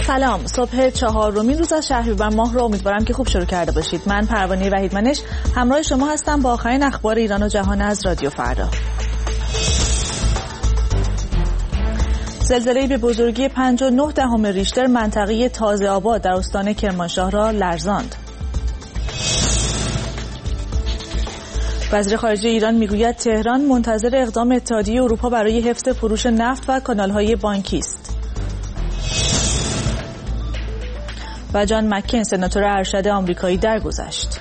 سلام، صبح 4 روز از شهریور ماه رو امیدوارم که خوب شروع کرده باشید. من پروانه وحیدمنش همراه شما هستم با آخرین اخبار ایران و جهان از رادیو فردا. زلزله‌ای به بزرگی 5.9 ریشتر منطقه تازه آباد در استان کرمانشاه را لرزاند. وزیر خارجه ایران میگوید تهران منتظر اقدام اتحادیه اروپا برای حفظ فروش نفت و کانال‌های بانکی است. و جان مکین سناتور ارشد آمریکایی درگذشت.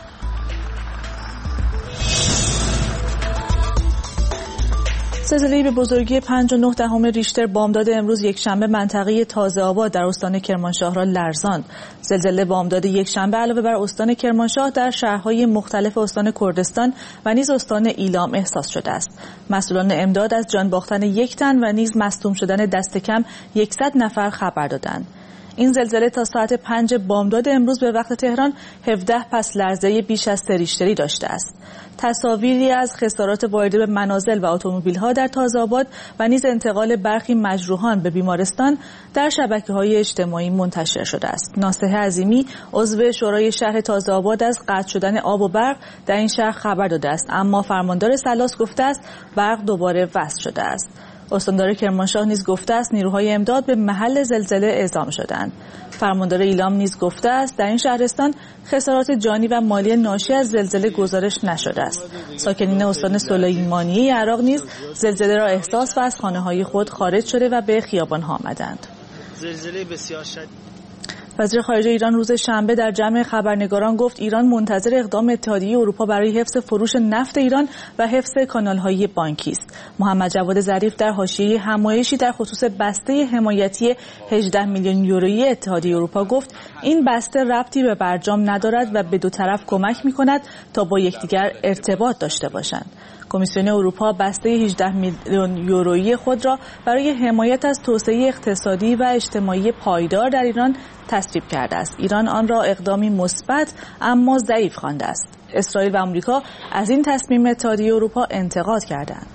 زلزله‌ای به بزرگی 5.9 ریشتر بامداد امروز یکشنبه منطقه تازه آباد در استان کرمانشاه را لرزاند. زلزله بامداد یکشنبه علاوه بر استان کرمانشاه در شهرهای مختلف استان کردستان و نیز استان ایلام احساس شده است. مسئولان امداد از جان باختن یک تن و نیز مصدوم شدن دست کم 100 نفر خبر دادند. این زلزله تا ساعت 5 بامداد امروز به وقت تهران 17 پس لرزه بیش از 3 ریشتری داشته است. تصاویری از خسارات وارده به منازل و اتومبیل‌ها در تازه آباد و نیز انتقال برخی مجروحان به بیمارستان در شبکه‌های اجتماعی منتشر شده است. ناصح عظیمی عضو شورای شهر تازه آباد از قطع شدن آب و برق در این شهر خبر داده است، اما فرماندار سلاس گفته است برق دوباره وصل شده است. استاندار کرمانشاه نیز گفته است نیروهای امداد به محل زلزله اعزام شدند. فرماندار ایلام نیز گفته است در این شهرستان خسارات جانی و مالی ناشی از زلزله گزارش نشده است. ساکنین استان سلیمانیه عراق نیز زلزله را احساس و از خانه‌های خود خارج شده و به خیابان‌ها آمدند. زلزله بسیار شدید. وزیر خارجه ایران روز شنبه در جمع خبرنگاران گفت ایران منتظر اقدام اتحادیه اروپا برای حفظ فروش نفت ایران و حفظ کانال‌های بانکی است. محمد جواد ظریف در حاشیه همایشی در خصوص بسته حمایتی 18 میلیون یورویی اتحادیه اروپا گفت این بسته ربطی به برجام ندارد و به دو طرف کمک می‌کند تا با یکدیگر ارتباط داشته باشند. کمیسیون اروپا بسته 18 میلیون یورویی خود را برای حمایت از توسعه اقتصادی و اجتماعی پایدار در ایران تصویب کرده است. ایران آن را اقدامی مثبت اما ضعیف خوانده است. اسرائیل و آمریکا از این تصمیم اتحادیه اروپا انتقاد کردند.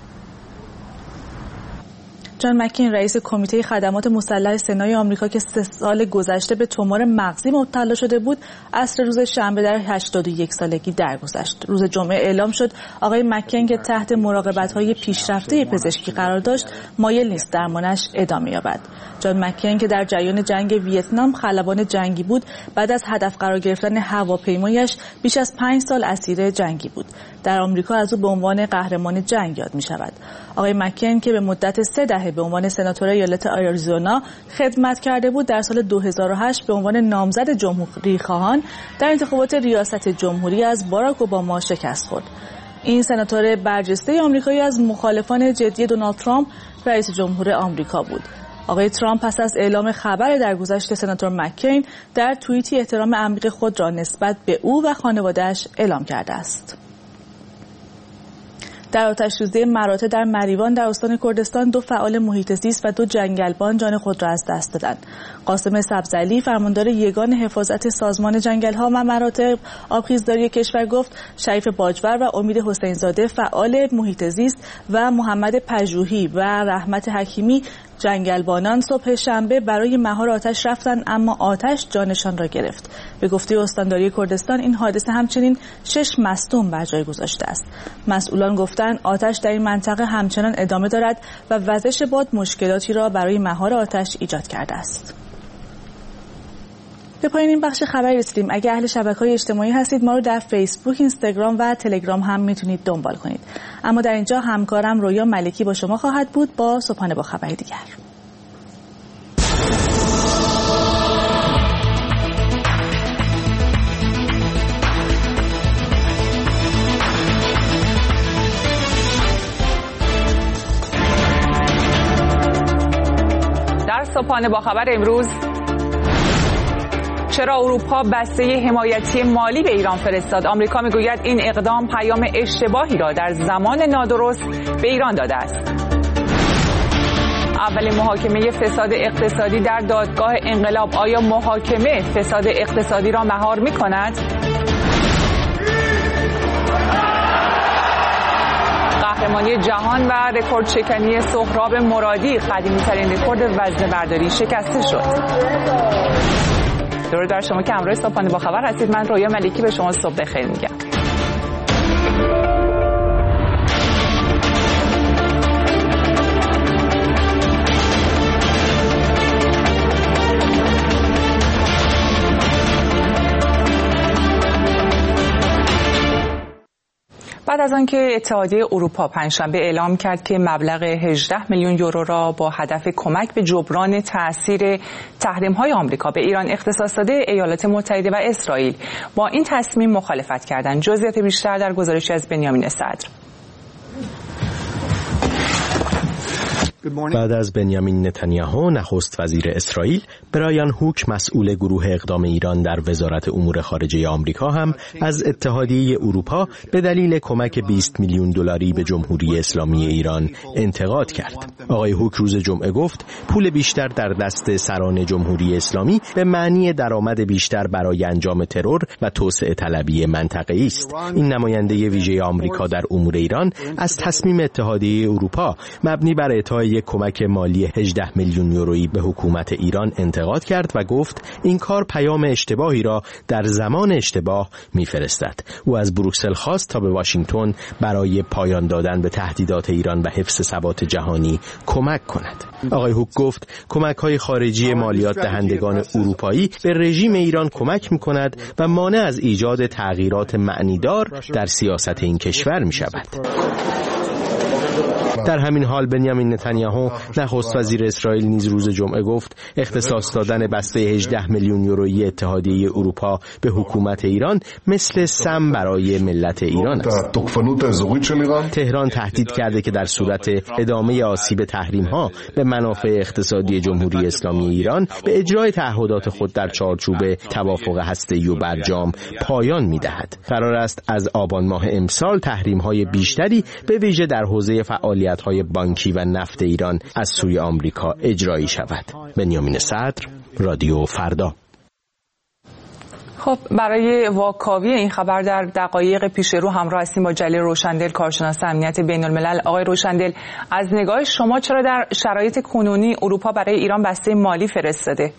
جان مکین رئیس کمیته خدمات مسلح سنای آمریکا که 3 سال گذشته به تومور مغزی مبتلا شده بود، عصر روز شنبه در 81 سالگی درگذشت. روز جمعه اعلام شد آقای مکین که تحت مراقبت‌های پیشرفته پزشکی قرار داشت، مایل نیست درمانش ادامه یابد. جان مکین که در جریان جنگ ویتنام خلبان جنگی بود، بعد از هدف قرار گرفتن هواپیمایش بیش از 5 سال اسیر جنگی بود. در آمریکا از او به عنوان قهرمان جنگ یاد می‌شود. آقای مکین که به مدت 3 دهه به عنوان سناتور ایالت آریزونا خدمت کرده بود، در سال 2008 به عنوان نامزد جمهوری‌خواهان در انتخابات ریاست جمهوری از باراک اوباما شکست خورد. این سناتور برجسته آمریکایی از مخالفان جدی دونالد ترامپ رئیس جمهور آمریکا بود. آقای ترامپ پس از اعلام خبر درگذشت سناتور مکین در توییتی احترام عمیق خود را نسبت به او و خانواده‌اش اعلام کرده است. در آتش‌سوزی مراتع در مریوان در استان کردستان 2 فعال محیط زیست و 2 جنگلبان جان خود را از دست دادند. قاسم سبزعلی فرماندار یگان حفاظت سازمان جنگل‌ها و مراتع آبخیزداری کشور گفت شریف باجور و امید حسین‌زاده فعال محیط زیست و محمد پژوهی و رحمت حکیمی جنگلبانان صبح شنبه برای مهار آتش رفتند، اما آتش جانشان را گرفت. به گفته استانداری کردستان این حادثه همچنین 6 مصدوم بر جای گذاشته است. مسئولان گفتند آتش در این منطقه همچنان ادامه دارد و وزش باد مشکلاتی را برای مهار آتش ایجاد کرده است. به پایان این بخش خبری رسیدیم. اگر اهل شبکه‌های اجتماعی هستید ما رو در فیسبوک، اینستاگرام و تلگرام هم میتونید دنبال کنید. اما در اینجا همکارم رویا ملکی با شما خواهد بود با صبحانه با خبری دیگر. در صبحانه با خبر امروز، چرا اروپا بسته حمایتی مالی به ایران فرستاد؟ آمریکا میگوید این اقدام پیام اشتباهی را در زمان نادرست به ایران داده است. اولین محاکمه فساد اقتصادی در دادگاه انقلاب، آیا محاکمه فساد اقتصادی را مهار می‌کند؟ قهرمانی جهان و رکورد شکنی سهراب مرادی، قدیمی‌ترین رکورد وزنه برداری شکسته شد. درود بر شما که همراه صبحانه با خبر هستید. من رویا ملکی به شما صبح بخیر میگم. بعد از آنکه اتحادیه اروپا پنجشنبه اعلام کرد که مبلغ 18 میلیون یورو را با هدف کمک به جبران تأثیر تحریم‌های آمریکا به ایران اختصاص داده، ایالات متحده و اسرائیل با این تصمیم مخالفت کردند. جزئیات بیشتر در گزارشی از بنیامین صدر. بعد از بنیامین نتانیاهو نخست وزیر اسرائیل، برایان هوک مسئول گروه اقدام ایران در وزارت امور خارجه آمریکا هم از اتحادیه اروپا به دلیل کمک 20 میلیون دلاری به جمهوری اسلامی ایران انتقاد کرد. آقای هوک روز جمعه گفت پول بیشتر در دست سران جمهوری اسلامی به معنی درآمد بیشتر برای انجام ترور و توسعه طلبی منطقه‌ای است. این نماینده ویژه آمریکا در امور ایران از تصمیم اتحادیه اروپا مبنی بر اعطای یک کمک مالی 18 میلیون یورویی به حکومت ایران انتقاد کرد و گفت این کار پیام اشتباهی را در زمان اشتباه می‌فرستد. او از بروکسل خواست تا به واشنگتن برای پایان دادن به تهدیدات ایران و حفظ ثبات جهانی کمک کند. آقای هوک گفت کمک‌های خارجی مالیات دهندگان اروپایی به رژیم ایران کمک می‌کند و مانع از ایجاد تغییرات معنیدار در سیاست این کشور می‌شود. در همین حال بنیامین نتانیاهو نخست وزیر اسرائیل نیز روز جمعه گفت اختصاص دادن بسته 18 میلیون یورویی اتحادیه اروپا به حکومت ایران مثل سم برای ملت ایران است. تهران تهدید کرده که در صورت ادامه آسیب تحریم‌ها به منافع اقتصادی جمهوری اسلامی ایران به اجرای تعهدات خود در چارچوب توافق هسته‌ای و برجام پایان می‌دهد. قرار است از آبان ماه امسال تحریم‌های بیشتری به ویژه در حوزه فعالیت‌های بانکی و نفت ایران از سوی آمریکا اجرایی شود. بنیامین صدر، رادیو فردا. خب برای واکاوی این خبر در دقایق پیش رو همراه هستیم با جلیل روشندل، کارشناس امنیت بین الملل. آقای روشندل، از نگاه شما چرا در شرایط کنونی اروپا برای ایران بسته مالی فرستاده؟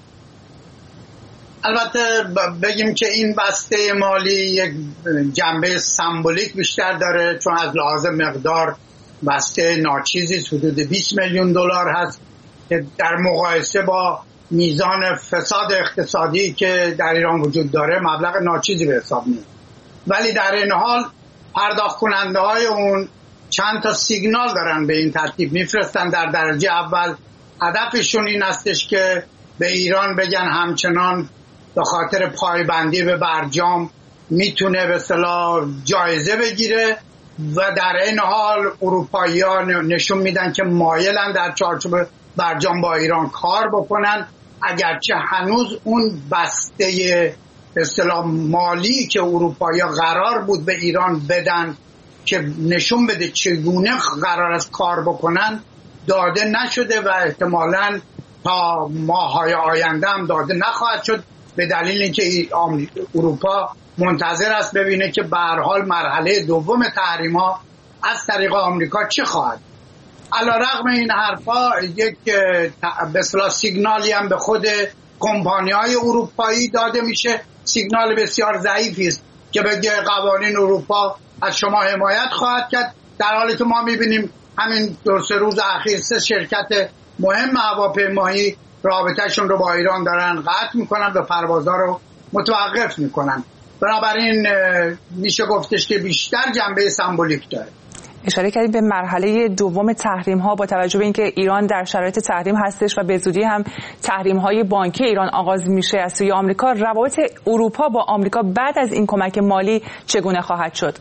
البته بگیم که این بسته مالی یک جنبه سمبولیک بیشتر داره، چون از لحاظ مقدار بسته ناچیزی حدود 20 میلیون دلار هست که در مقایسه با میزان فساد اقتصادی که در ایران وجود داره مبلغ ناچیزی به حساب میاد. ولی در این حال پرداخت کننده های اون چند تا سیگنال دارن به این ترتیب میفرستن. در درجه اول هدفشون این هستش که به ایران بگن همچنان به خاطر پایبندی به برجام میتونه به اصطلاح جایزه بگیره و در این حال اروپایی‌ها نشون میدن که مایلن در چارچوب برجام با ایران کار بکنن، اگرچه هنوز اون بسته به اصطلاح مالی که اروپایی‌ها قرار بود به ایران بدن که نشون بده چگونه قرار است کار بکنن داده نشده و احتمالاً تا ماه‌های آینده هم داده نخواهد شد، به دلیل اینکه اروپا منتظر است ببینه که به هر حال مرحله دوم تحریم‌ها از طریق آمریکا چه خواهد. علیرغم این حرفا یک به اصطلاح سیگنالی هم به خود کمپانی‌های اروپایی داده میشه، سیگنال بسیار ضعیفی است که بگه قوانین اروپا از شما حمایت خواهد کرد، در حالی که ما می‌بینیم همین 2-3 روز اخیر 3 شرکت مهم هواپیمایی رابطه‌شون رو با ایران دارن قطع میکنن و پروازها رو متوقف میکنن. بنابراین میشه گفتش که بیشتر جنبه سمبولیک داره. اشاره کردید به مرحله دوم تحریم‌ها با توجه به اینکه ایران در شرایط تحریم هستش و به زودی هم تحریم‌های بانکی ایران آغاز میشه از سوی آمریکا. روابط اروپا با آمریکا بعد از این کمک مالی چگونه خواهد شد؟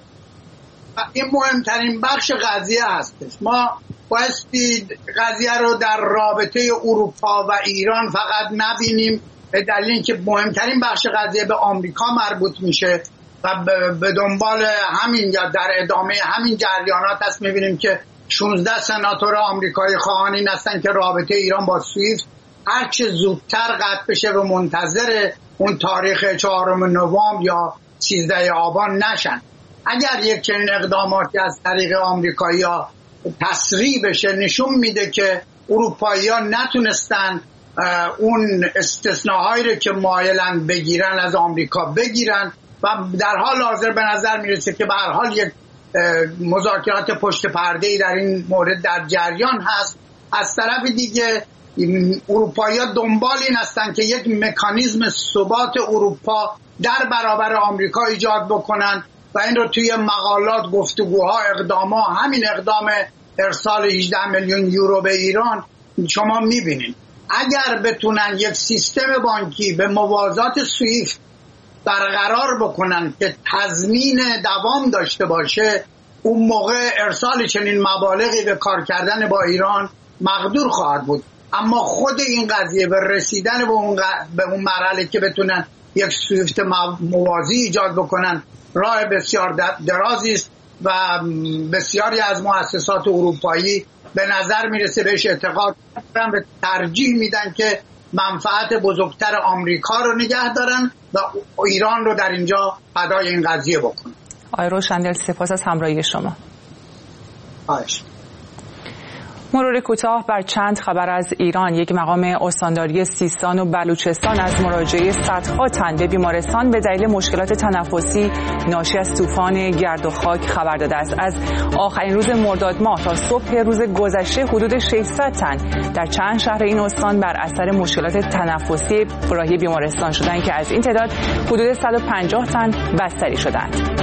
این مهمترین بخش قضیه هستش. ما بایستی قضیه رو در رابطه اروپا و ایران فقط نبینیم، به دلیل اینکه مهمترین بخش قضیه به آمریکا مربوط میشه و به دنبال همین یا در ادامه همین جریانات هست. میبینیم که 16 سناتور آمریکایی خواهان این هستن که رابطه ایران با سوئیس هر چه زودتر قطع بشه و منتظر اون تاریخ 4 نوامبر یا 13 آبان نشن. اگر یک چنین اقداماتی از طریق آمریکایی‌ها تسریع بشه، نشون میده که اروپایی‌ها نتونستن اون استثناهایی رو که مایلن بگیرن از آمریکا بگیرن و در حال حاضر به نظر میرسه که به هر حال یک مذاکرات پشت پرده‌ای در این مورد در جریان هست. از طرف دیگه اروپایی‌ها دنبال این هستن که یک مکانیزم ثبات اروپا در برابر آمریکا ایجاد بکنن و این رو توی مقالات، گفتگوها، اقدامها، همین اقدام ارسال 18 میلیون یورو به ایران شما میبینید. اگر بتونن یک سیستم بانکی به موازات سویفت برقرار بکنن که تضمین دوام داشته باشه، اون موقع ارسال چنین مبالغی به کار کردن با ایران مقدور خواهد بود. اما خود این قضیه و رسیدن به اون مرحله که بتونن یک سویفت موازی ایجاد بکنن راه بسیار درازی است و بسیاری از مؤسسات اروپایی به نظر میرسه بهش اعتقاد دارن و ترجیح میدن که منفعت بزرگتر آمریکا رو نگه دارن و ایران رو در اینجا فدای این قضیه بکنن. آقای روشندل سپاس از همراهی شما. خواهش. مرور کوتاه بر چند خبر از ایران. یک مقام استانداری سیستان و بلوچستان از مراجعه صدها تن به بیمارستان به دلیل مشکلات تنفسی ناشی از طوفان گرد و خاک خبر داده است. از آخرین روز مرداد ماه تا صبح روز گذشته حدود 600 تن در چند شهر این استان بر اثر مشکلات تنفسی راهی بیمارستان شدند که از این تعداد حدود 150 تن بستری شدند.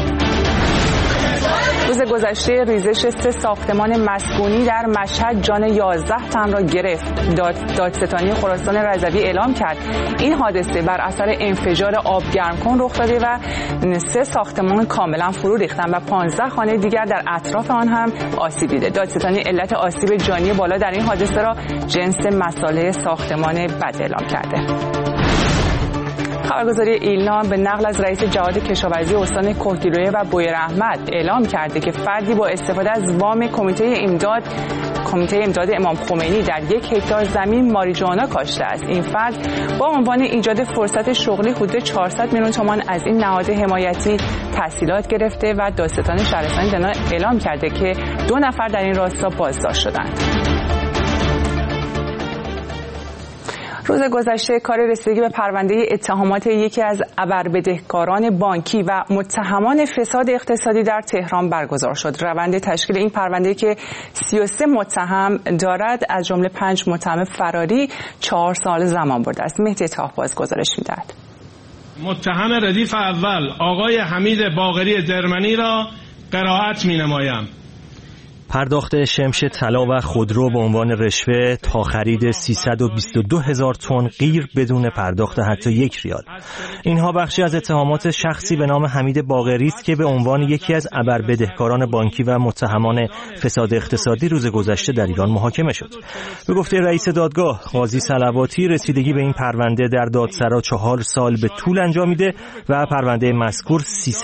روز گذشته ریزش 3 ساختمان مسکونی در مشهد جان 11 تن را گرفت. دادستانی خراسان رضوی اعلام کرد این حادثه بر اثر انفجار آبگرمکن رخ داده و 3 ساختمان کاملا فرو ریختند و 15 خانه دیگر در اطراف آن هم آسیب دیده. دادستانی علت آسیب جانی بالا در این حادثه را جنس مصالح ساختمان بد اعلام کرده. خبرگزاری ایلنا به نقل از رئیس جهاد کشاورزی استان کهگیلویه و بویراحمد اعلام کرده که فردی با استفاده از وام کمیته امداد امام خمینی در 1 هکتار زمین ماریجوانا کاشته است. این فرد با عنوان ایجاد فرصت شغلی حدود 400 میلیون تومان از این نهاد حمایتی تحصیلات گرفته و دادستان شهرستان دنا اعلام کرده که 2 نفر در این راستا بازداشت شدند. روز گذشته کار رسیدگی به پرونده اتهامات یکی از ابربدهکاران بانکی و متهمان فساد اقتصادی در تهران برگزار شد. روند تشکیل این پرونده که 33 متهم دارد از جمله 5 متهم فراری 4 سال زمان برده است. مهدی طاهباز گزارش می‌دهد. متهم ردیف اول آقای حمید باقری درمنی را قرائت می‌نمایم. پرداخت شمش طلا و خودرو به عنوان رشوه تا خرید 322,000 تن غیر بدون پرداخت حتی 1 ریال. اینها بخشی از اتهامات شخصی به نام حمید باقری است که به عنوان یکی از ابربدهکاران بانکی و متهمان فساد اقتصادی روز گذشته در ایران محاکمه شد. به گفته رئیس دادگاه قاضی صلواتی، رسیدگی به این پرونده در دادسرا 4 سال به طول انجامیده و پرونده مذکور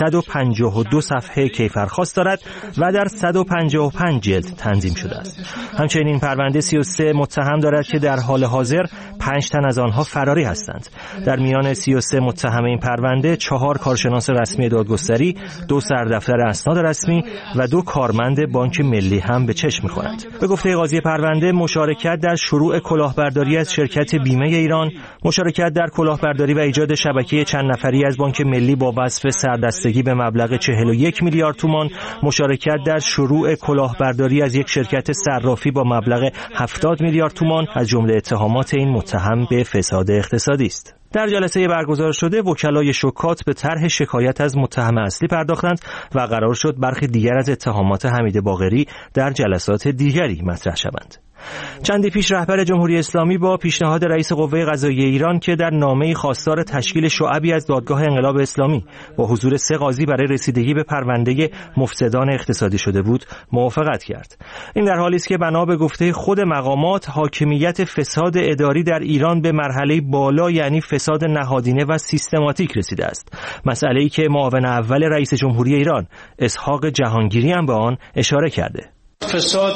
352 صفحه کیفرخواست دارد و در 155 جلد تنظیم شده است. همچنین این پرونده 33 متهم دارد که در حال حاضر 5 تن از آنها فراری هستند. در میان 33 متهم این پرونده 4 کارشناس رسمی دادگستری، 2 سردفتر اسناد رسمی و 2 کارمند بانک ملی هم به چشم می‌خورند. به گفته قاضی پرونده، مشارکت در شروع کلاهبرداری از شرکت بیمه ایران، مشارکت در کلاهبرداری و ایجاد شبکه چند نفری از بانک ملی با وصف سردستگی به مبلغ 41 میلیارد تومان، مشارکت در شروع کلاهبرداری از یک شرکت صرافی با مبلغ 70 میلیارد تومان از جمله اتهامات این متهم به فساد اقتصادی است. در جلسه برگزار شده وکلای شکات به طرح شکایت از متهم اصلی پرداختند و قرار شد برخی دیگر از اتهامات حمید باقری در جلسات دیگری مطرح شوند. چندی پیش رهبر جمهوری اسلامی با پیشنهاد رئیس قوه قضاییه ایران که در نامه‌ای خواستار تشکیل شعبی از دادگاه انقلاب اسلامی با حضور 3 قاضی برای رسیدگی به پرونده مفسدان اقتصادی شده بود موافقت کرد. این در حالی است که بنا به گفته خود مقامات حاکمیت فساد اداری در ایران به مرحله بالا، یعنی فساد نهادینه و سیستماتیک رسیده است. مسئله‌ای که معاون اول رئیس جمهوری ایران اسحاق جهانگیری هم به آن اشاره کرده. فساد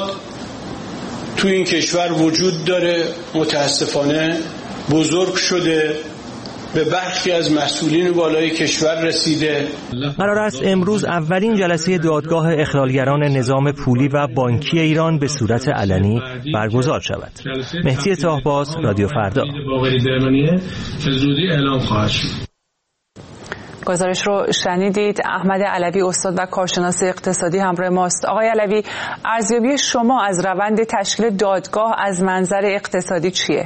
تو این کشور وجود داره، متاسفانه بزرگ شده به برخی از مسئولین بالای کشور رسیده. قرار است امروز اولین جلسه دادگاه اخلالگران نظام پولی و بانکی ایران به صورت علنی برگزار شود. مهدی طاهباز، رادیو فردا. گزارش رو شنیدید. احمد علوی استاد و کارشناس اقتصادی همراه ماست. آقای علوی، ارزیابی شما از روند تشکیل دادگاه از منظر اقتصادی چیه؟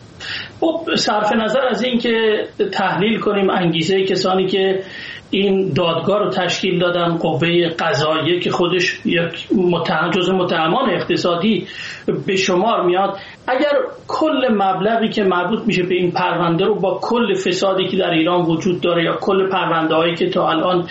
خب صرف نظر از این که تحلیل کنیم انگیزه کسانی که این دادگاه رو تشکیل دادن، قوه قضاییه که خودش یک جزء متهمان اقتصادی به شمار میاد، اگر کل مبلغی که مربوط میشه به این پرونده رو با کل فسادی که در ایران وجود داره یا کل پرونده هایی که تا الان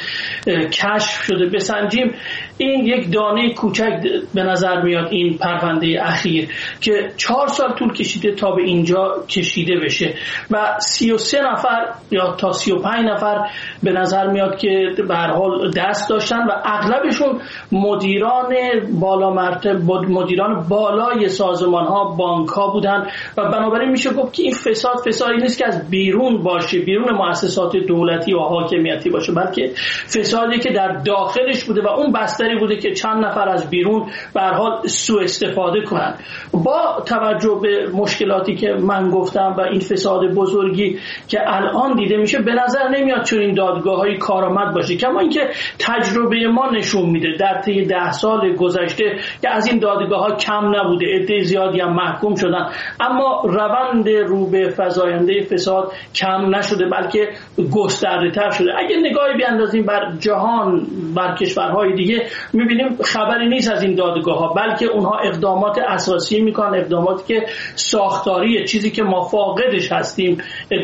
کشف شده بسنجیم، این یک دانه کوچک به نظر میاد. این پرونده اخیر که 4 سال طول کشیده تا به اینجا کشیده بشه و 33 نفر یا تا 35 نفر به نظر میاد که به هر حال دست داشتن و اغلبشون مدیران بالا مرتبه، مدیران بالای سازمان ها، بانک ها بودن و بنابراین میشه گفت که این فسادی نیست که از بیرون باشه، بیرون مؤسسات دولتی و حاکمیتی باشه، بلکه فسادی که در داخلش بوده و اون بستری بوده که چند نفر از بیرون به هر حال سوء استفاده کنن. با توجه به مشکلاتی که من گفتم و این فساد بزرگی که الان دیده میشه، به نظر نمیاد چون این دادگاه‌های کارآمد باشه. کما اینکه تجربه ما نشون میده در طی 10 سال گذشته که از این دادگاه‌ها کم نبوده، عده زیادی هم محکوم شدن، اما روند رو به فزاینده فساد کم نشده بلکه گسترده‌تر شده. اگه نگاهی بیاندازیم بر جهان، بر کشورهای دیگه، میبینیم خبری نیست از این دادگاه‌ها، بلکه اونها اقدامات اساسی میکنن، اقداماتی که ساختاریه، چیزی که ما فاقدش هستیم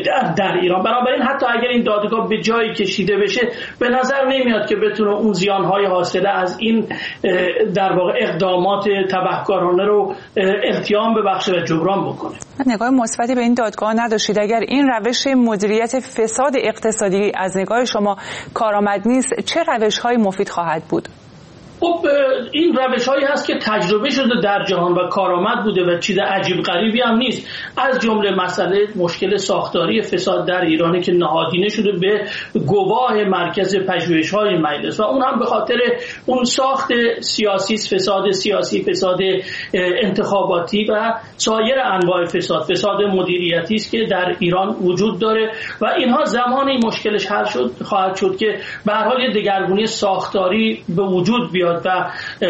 در ایران. بنابراین حتی اگر این دادگاه به جایی کشیده بشه، به نظر نمیاد که بتونه اون زیانهای حاصله از این در واقع اقدامات تبهکارانه رو التیام ببخشه و جبران بکنه. نگاه مثبتی به این دادگاه نداشتید. اگر این روش مدیریت فساد اقتصادی از نگاه شما کارآمد نیست، چه روش‌های مفید خواهد بود؟ خب این روش‌هایی هست که تجربه شده در جهان و کارآمد بوده و چیز عجیب غریبی هم نیست. از جمله مسئله مشکل ساختاری فساد در ایران که نهادینه شده به گواه مرکز پژوهش‌های مجلس و اون هم به خاطر اون ساخت سیاسی، فساد سیاسی، فساد انتخاباتی و سایر انواع فساد مدیریتی است که در ایران وجود داره و اینها زمانی مشکلش حل خواهد شد که به هر حال دگرگونی ساختاری به وجود بیاد و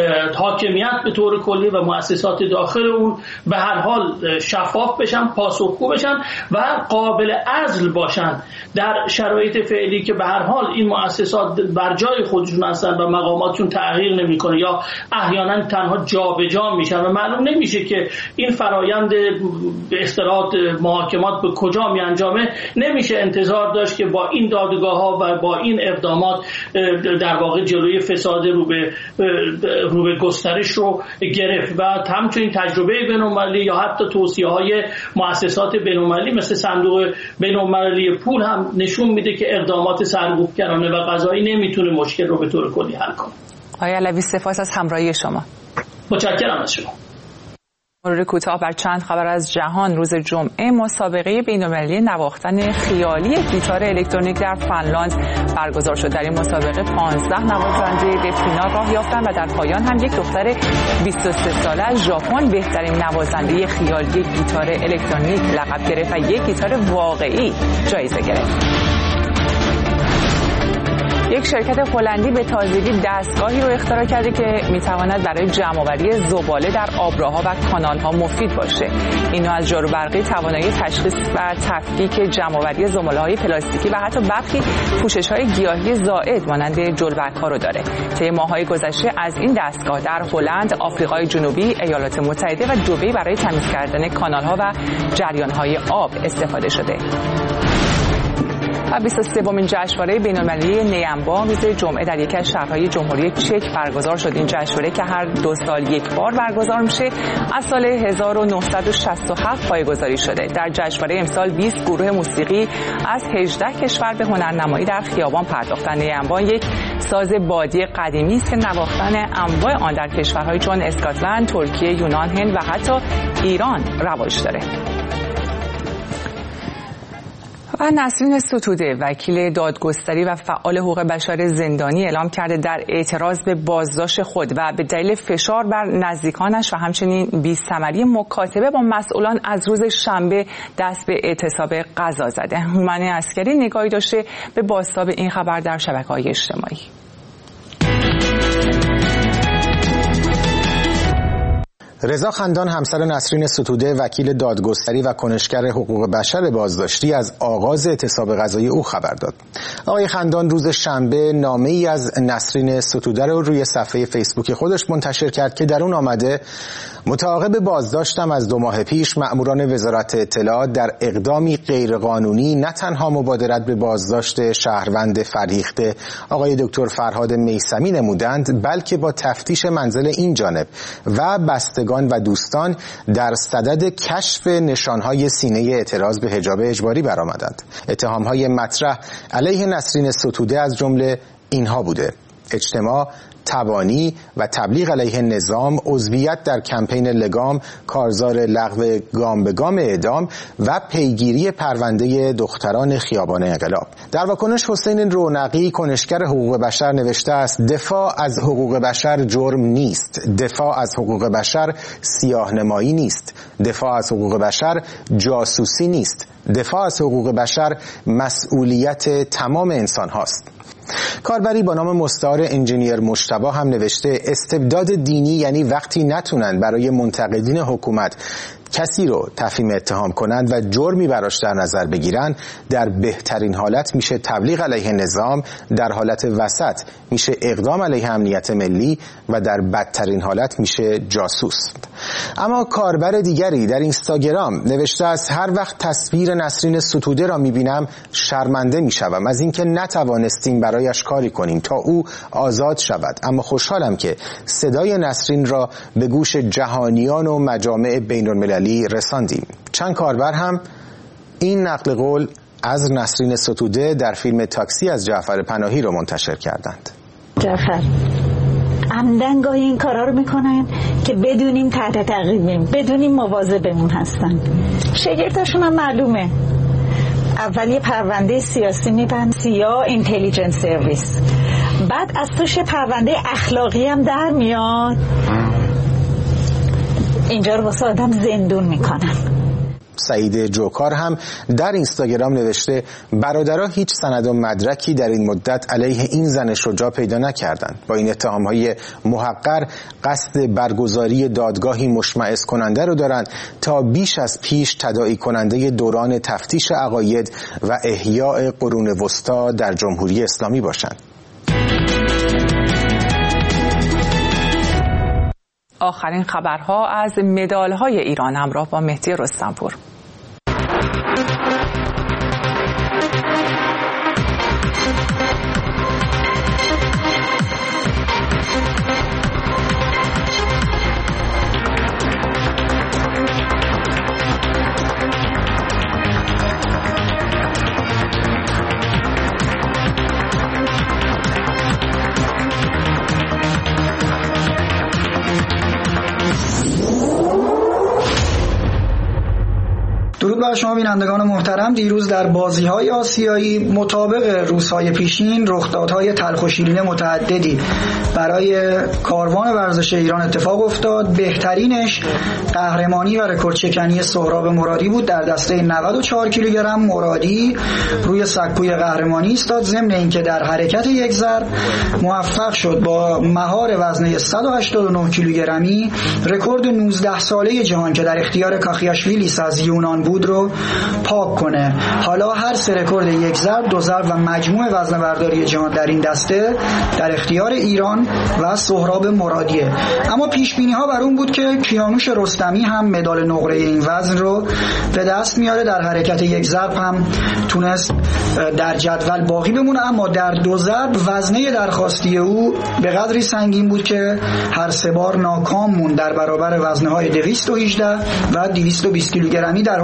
حاکمیت به طور کلی و مؤسسات داخل اون به هر حال شفاف بشن، پاسخگو بشن و قابل عزل باشن در شرایط فعلی که به هر حال این مؤسسات بر جای خودشون هستن و مقاماتشون تغییر نمیکنه یا احیانا تنها جابجا میشن و معلوم نمیشه که این فرایند به اصطلاح محاکمات به کجا میانجامه. نمیشه انتظار داشت که با این دادگاه‌ها و با این اقدامات در واقع جلوی فساد رو به گسترش رو گرفت و همچنین تجربه بین‌المللی یا حتی توصیه‌های مؤسسات بین‌المللی مثل صندوق بین‌المللی پول هم نشون میده که اقدامات سرکوبگرانه و قضایی نمیتونه مشکل رو به طور کلی حل کنه. آقای علوی، سپاس از همراهی شما. متشکرم از شما. مرور کوتاه بر چند خبر از جهان. روز جمعه مسابقه بین‌المللی نواختن خیالی گیتار الکترونیک در فنلاند برگزار شد. در این مسابقه 15 نوازنده به فینال راه یافتند و در پایان هم یک دختر 23 ساله از ژاپن بهترین نوازنده خیالی گیتار الکترونیک لقب گرفت و یک گیتار واقعی جایزه گرفت. یک شرکت هلندی به تازگی دستگاهی رو اختراع کرده که میتواند برای جمع‌آوری زباله در آبراها و کانال‌ها مفید باشه. اینا از جارو برقی توانایی تشخیص و تفکیک جمع‌آوری زباله‌های پلاستیکی و حتی برخی پوشش‌های گیاهی زائد مانند جلبک‌ها رو داره. طی ماه‌های گذشته از این دستگاه در هلند، آفریقای جنوبی، ایالات متحده و دبی برای تمیز کردن کانال‌ها و جریان‌های آب استفاده شده. و 23مین جشنواره بین‌المللی نیمبا روز جمعه در یکی از شهرهای جمهوری چک برگزار شد. این جشنواره که هر 2 سال یک بار برگزار میشه از سال 1967 پایه‌گذاری شده. در جشنواره امسال 20 گروه موسیقی از 18 کشور به هنرنمایی در خیابان پرداختند. نیمبا یک ساز بادی قدیمی است که نواختن انواع آن در کشورهای چون اسکاتلند، ترکیه، یونان، هند و حتی ایران رواج داره. و نسرین ستوده وکیل دادگستری و فعال حقوق بشر زندانی اعلام کرده در اعتراض به بازداشت خود و به دلیل فشار بر نزدیکانش و همچنین بی‌ثمری مکاتبه با مسئولان از روز شنبه دست به اعتصاب غذا زده. هومن عسکری نگاهی داشته به بازتاب این خبر در شبکه‌های اجتماعی. رضا خندان همسر نسرین ستوده وکیل دادگستری و کنشگر حقوق بشر بازداشتی از آغاز اعتصاب غذایی او خبر داد. آقای خندان روز شنبه نامه‌ای از نسرین ستوده رو روی صفحه فیسبوک خودش منتشر کرد که در اون آمده متعاقب بازداشتم از 2 ماه پیش مأموران وزارت اطلاعات در اقدامی غیرقانونی نه تنها مبادرت به بازداشت شهروند فرهیخته آقای دکتر فرهاد میثمی نمودند، بلکه با تفتیش منزل این جانب و بستگان و دوستان در صدد کشف نشانهای سینه اعتراض به حجاب اجباری برآمدند. اتهامهای مطرح علیه نسرین ستوده از جمله اینها بوده: اجتماع، تبانی و تبلیغ علیه نظام، عضویت در کمپین لگام، کارزار لغو گام به گام اعدام و پیگیری پرونده دختران خیابان انقلاب. در واکنش حسین رونقی کنشگر حقوق بشر نوشته است: دفاع از حقوق بشر جرم نیست، دفاع از حقوق بشر سیاه‌نمایی نیست، دفاع از حقوق بشر جاسوسی نیست، دفاع از حقوق بشر مسئولیت تمام انسان هاست. کاربری با نام مستعار انجینیر مجتبی هم نوشته: استبداد دینی یعنی وقتی نتونن برای منتقدین حکومت کسی رو تفهیم اتهام کنند و جرمی براش در نظر بگیرن، در بهترین حالت میشه تبلیغ علیه نظام، در حالت وسط میشه اقدام علیه امنیت ملی و در بدترین حالت میشه جاسوس. اما کاربر دیگری در اینستاگرام نوشته است: هر وقت تصویر نسرین ستوده را میبینم شرمنده میشوم از اینکه نتوانستیم برایش کاری کنیم تا او آزاد شود، اما خوشحالم که صدای نسرین را به گوش جهانیان و مجامع بین‌المللی رساندیم. چند کاربر هم این نقل قول از نسرین ستوده در فیلم تاکسی از جعفر پناهی رو منتشر کردند. جعفر عمدن گاهی این کارا رو میکنن که بدونیم تحت تعقیب بریم، بدونیم مواظبمون هستن. شگفتاشون هم معلومه. اول یه پرونده سیاسی میبند، سیا اینتلیجنس سرویس، بعد از توش پرونده اخلاقی هم در میاد، اینجا رو واسه آدم زندون میکنن. سعید جوکار هم در اینستاگرام نوشته: برادرها هیچ سند و مدرکی در این مدت علیه این زن شجاع پیدا نکردند. با این اتهامهای محقر قصد برگزاری دادگاهی مشمئز کننده رو دارند تا بیش از پیش تداعی کننده دوران تفتیش عقاید و احیاء قرون وسطی در جمهوری اسلامی باشند. آخرین خبرها از مدال‌های ایران همراه با مهدی رستمپور. درود بر شما بینندگان محترم. دیروز در بازی‌های آسیایی مطابق روزهای پیشین رخدادهای تلخ و شیرین متعددی برای کاروان ورزش ایران اتفاق افتاد. بهترینش قهرمانی و رکوردشکنی سهراب مرادی بود. در دسته 94 کیلوگرم مرادی روی سکوی قهرمانی ایستاد، ضمن اینکه در حرکت یک ضرب موفق شد با مهار وزنه 189 کیلوگرمی رکورد 19 ساله جهان که در اختیار کاخیاشویلیس از یونان بود رو پاک کنه. حالا هر سه رکورد یک ضرب، دو ضرب و مجموع وزنه برداری جهان در این دسته در اختیار ایران و سهراب مرادیه. اما پیش بینی ها بر اون بود که کیانوش رستمی هم مدال نقره این وزن رو به دست میاره. در حرکت یک ضرب هم تونست در جدول باقی بمونه، اما در دو ضرب وزنه درخواستی او به قدری سنگین بود که هر سه بار ناکام موند در برابر وزنه های 218 و 220 کیلوگرمی، در حالی که اگر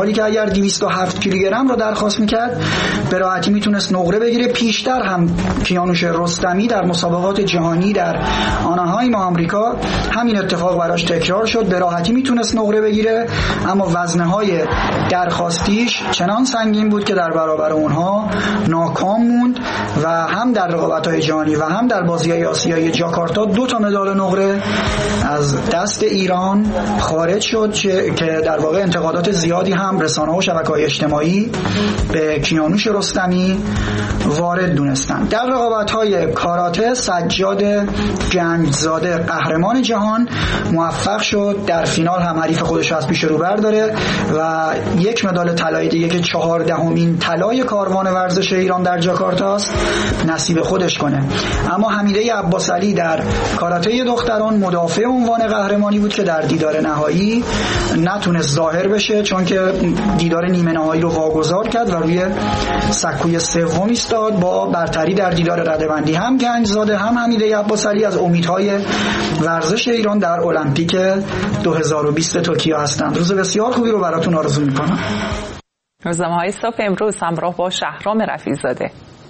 اگر 207 کیلوگرم رو درخواست میکرد به راحتی میتونست نقره بگیره. پیشتر هم کیانوش رستمی در مسابقات جهانی در آناهایم آمریکا همین اتفاق براش تکرار شد، به راحتی میتونست نقره بگیره، اما وزنه‌های درخواستیش چنان سنگین بود که در برابر اونها ناکام موند و هم در رقابت‌های جهانی و هم در بازی‌های آسیایی جاکارتا 2 مدال نقره از دست ایران خارج شد که در واقع انتقادات زیادی هم رسانه‌ها و شبکه‌های اجتماعی به کیانوش رستمی وارد دونستند. در رقابت‌های کاراته سجاد گنجزاده قهرمان جهان موفق شد در فینال هم حریف خودش از پیش رو برداره و 1 مدال طلایی دیگه که 14مین طلای کاروان ورزش ایران در جاکارتاست نصیب خودش کنه. اما حمیده عباسعلی در کاراته دختران مدافع عنوان قهرمانی بود که در دیدار نهایی نتونست ظاهر بشه چون که دیدار نیمه نهایی رو واگذار کرد و روی سکوی سوم ایستاد. با برتری در دیدار رده‌بندی هم گنجزاده هم حمیده عباسعلی از امیدهای ورزش ایران در المپیک 2020 توکیو هستند. روز بسیار خوبی رو براتون آرزو میکنم. روزنامه‌های صبح امروز همراه با شهرام رفیع‌زاده.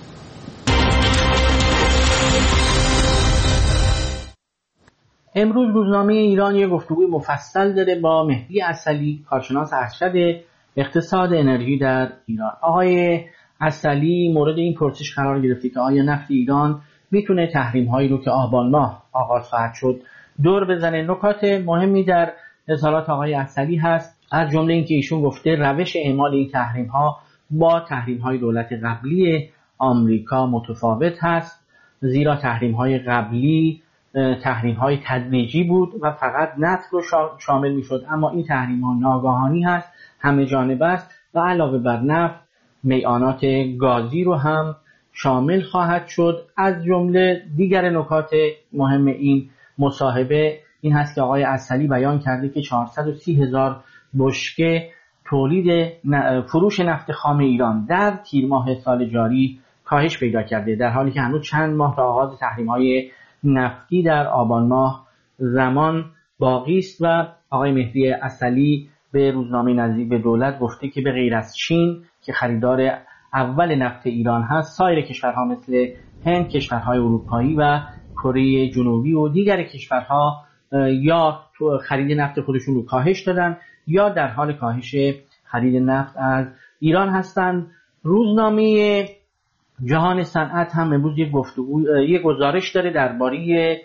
امروز روزنامه ایران یک گفتگوی مفصل داره با مهدی عسلی، کارشناس ارشد اقتصاد انرژی در ایران. آقای عسلی مورد این پرسش قرار گرفته که آیا نفت ایران میتونه تحریم هایی رو که آبان ماه آغاز خواهد شد دور بزنه. نکات مهمی در اظهارات آقای عسلی هست، از جمله اینکه ایشون گفته روش اعمال این تحریم ها با تحریم های دولت قبلی آمریکا متفاوت هست، زیرا تحریم های قبلی تحریم های تدریجی بود و فقط نفت رو شامل می شد، اما این تحریم ها ناگهانی هست، همه جانبه است و علاوه بر نفت میعانات گازی رو هم شامل خواهد شد. از جمله دیگر نکات مهم این مصاحبه این هست که آقای عسلی بیان کرده که 430,000 بشکه تولید فروش نفت خام ایران در تیر ماه سال جاری کاهش پیدا کرده، در حالی که هنوز چند ماه تا آغاز تحریم‌های نفتی در آبان ماه زمان باقی است. و آقای مهدی عسلی به روزنامه نزدیک به دولت گفته که به غیر از چین که خریدار اول نفت ایران هست، سایر کشورها مثل هند، کشورهای اروپایی و کره جنوبی و دیگر کشورها یا خرید نفت خودشون رو کاهش دادن یا در حال کاهش خرید نفت از ایران هستند. روزنامه جهان صنعت هم امروز یک گزارش داره درباره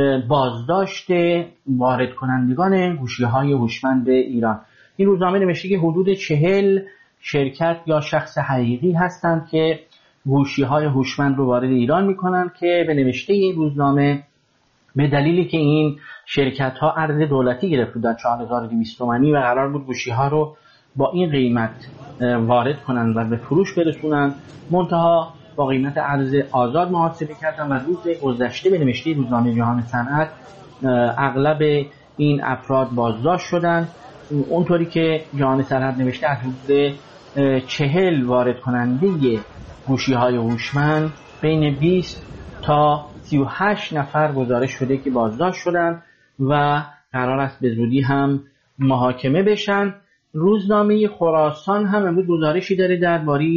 بازداشت وارد کنندگان گوشی‌های هوشمند ایران. این روزنامه نوشته که حدود 40 شرکت یا شخص حقیقی هستند که گوشی‌های هوشمند رو وارد ایران می‌کنند که به نوشته این روزنامه به دلیلی که این شرکت‌ها ارز دولتی گرفته بودن 4200 تومانی و قرار بود گوشی‌ها رو با این قیمت وارد کنند و به فروش برسونند، منتها با قیمت ارز آزاد محاسبه کردن و روز گذشته به نوشته روزنامه جهان صنعت اغلب این افراد بازداشت شدند. اونطوری که جهان صنعت نوشته از حدود 40 وارد کننده گوشی‌های هوشمند بین 20 تا 38 نفر گزارش شده که بازداشت شدند و قرار است به زودی هم محاکمه بشن. روزنامه خراسان هم امروز گزارشی داره درباره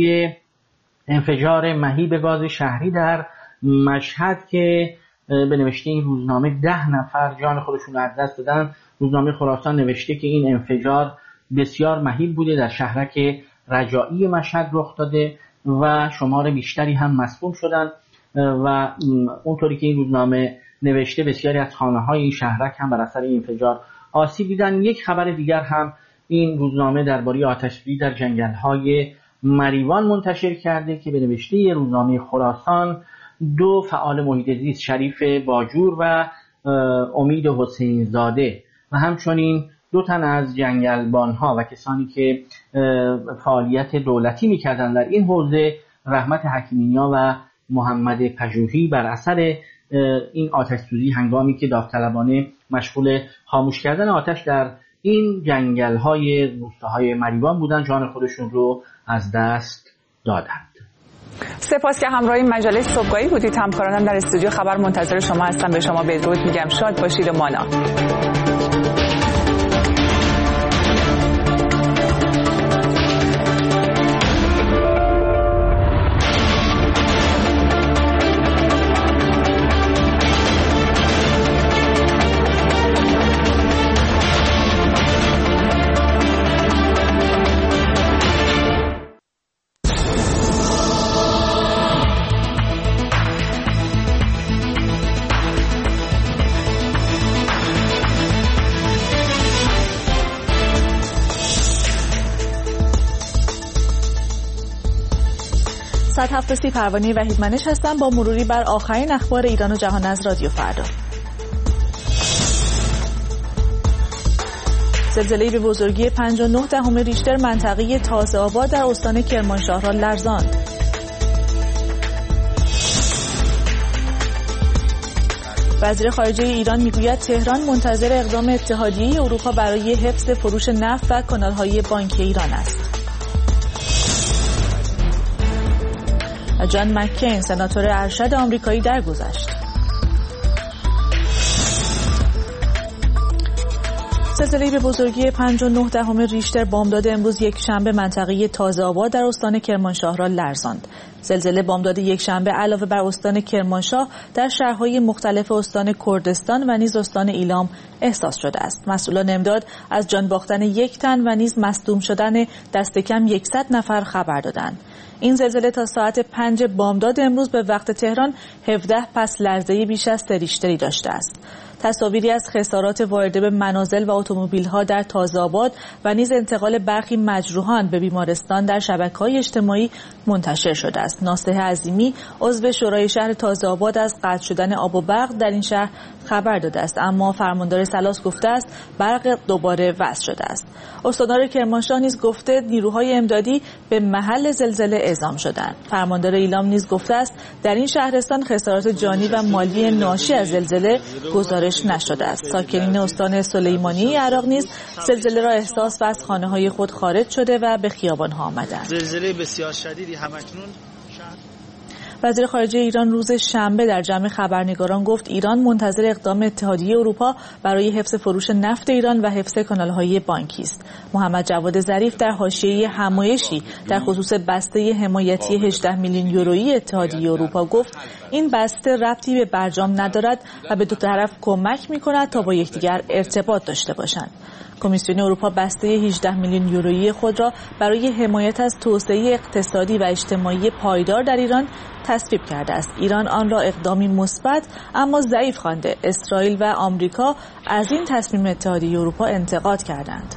انفجار مهیب گاز شهری در مشهد که به نوشته این روزنامه 10 نفر جان خودشون رو از دست دادن. روزنامه خراسان نوشته که این انفجار بسیار مهیب بوده، در شهرک رجایی مشهد رخ داده و شمار بیشتری هم مصدوم شدن و اونطوری که این روزنامه نوشته بسیاری از خانه‌های این شهرک هم بر اثر این انفجار آسیب دیدن. یک خبر دیگر هم این روزنامه درباره آتش‌سوزی در جنگل‌های مریوان منتشر کرده که به نوشته روزنامه خراسان 2 فعال محیط زیست شریف باجور و امید حسین زاده و همچنین 2 تن از جنگلبانها و کسانی که فعالیت دولتی می‌کردند در این حوزه، رحمت حکیمینیا و محمد پژوهی، بر اثر این آتش‌سوزی هنگامی که داوطلبانه مشغول خاموش کردن آتش در این جنگل‌های روستاهای مریوان بودن، جان خودشون رو از دست دادند. سپاس که همراه مجله صبحگاهی بودید. همکارانم در استودیو خبر منتظر شما هستم. به شما بدرود میگم. شاد باشید و مانا. 107 پروانه وحیدمنش هستم با مروری بر آخرین اخبار ایران و جهان از رادیو فردا. زلزله‌ای به بزرگی 5.9 ریشتر منطقه تازه آباد در استان کرمانشاه را لرزاند. وزیر خارجه ایران میگوید تهران منتظر اقدام اتحادیه اروپا برای حفظ فروش نفت و کانال‌های بانکی ایران است. جان مکین سناتور ارشد آمریکایی درگذشت. زلزله‌ای به بزرگی 5.9 ریشتر بامداد امروز یکشنبه منطقه تازه آباد در استان کرمانشاه را لرزاند. زلزله بامداد یکشنبه علاوه بر استان کرمانشااه در شهرهای مختلف استان کردستان و نیز استان ایلام احساس شده است. مسئولان امداد از جان باختن 1 تن و نیز مصدوم شدن دست کم 100 نفر خبر دادند. این زلزله تا ساعت 5 بامداد امروز به وقت تهران 17 پس لرزه بیش از 3 ریشتری داشته است. تصاویری از خسارات وارده به منازل و اتومبیل‌ها در تازه آباد و نیز انتقال برخی مجروحان به بیمارستان در شبکه‌های اجتماعی منتشر شده است. ناصح عظیمی عضو شورای شهر تازه آباد از قطع شدن آب و برق در این شهر خبر داده است، اما فرماندار سلاس گفته است برق دوباره وصل شده است. استاندار کرمانشاه نیز گفته نیروهای امدادی به محل زلزله اعزام شدند. فرماندار ایلام نیز گفته است در این شهرستان خسارات جانی و مالی ناشی از زلزله گزارش نشده است. ساکنین استان سلیمانی عراق نیز زلزله را احساس و از خانه‌های خود خارج شده و به خیابان‌ها آمدند. زلزله بسیار شدیدی همکنون. وزیر خارجه ایران روز شنبه در جمع خبرنگاران گفت ایران منتظر اقدام اتحادیه اروپا برای حفظ فروش نفت ایران و حفظ کانال‌های بانکی است. محمد جواد ظریف در حاشیه همایشی در خصوص بسته حمایتی 18 میلیون یورویی اتحادیه اروپا گفت این بسته ربطی به برجام ندارد و به دو طرف کمک می‌کند تا با یکدیگر ارتباط داشته باشند. کمیسیون اروپا بسته 18 میلیون یورویی خود را برای حمایت از توسعه اقتصادی و اجتماعی پایدار در ایران تصویب کرده است. ایران آن را اقدامی مثبت اما ضعیف خوانده. اسرائیل و آمریکا از این تصمیم اتحادیه اروپا انتقاد کردند.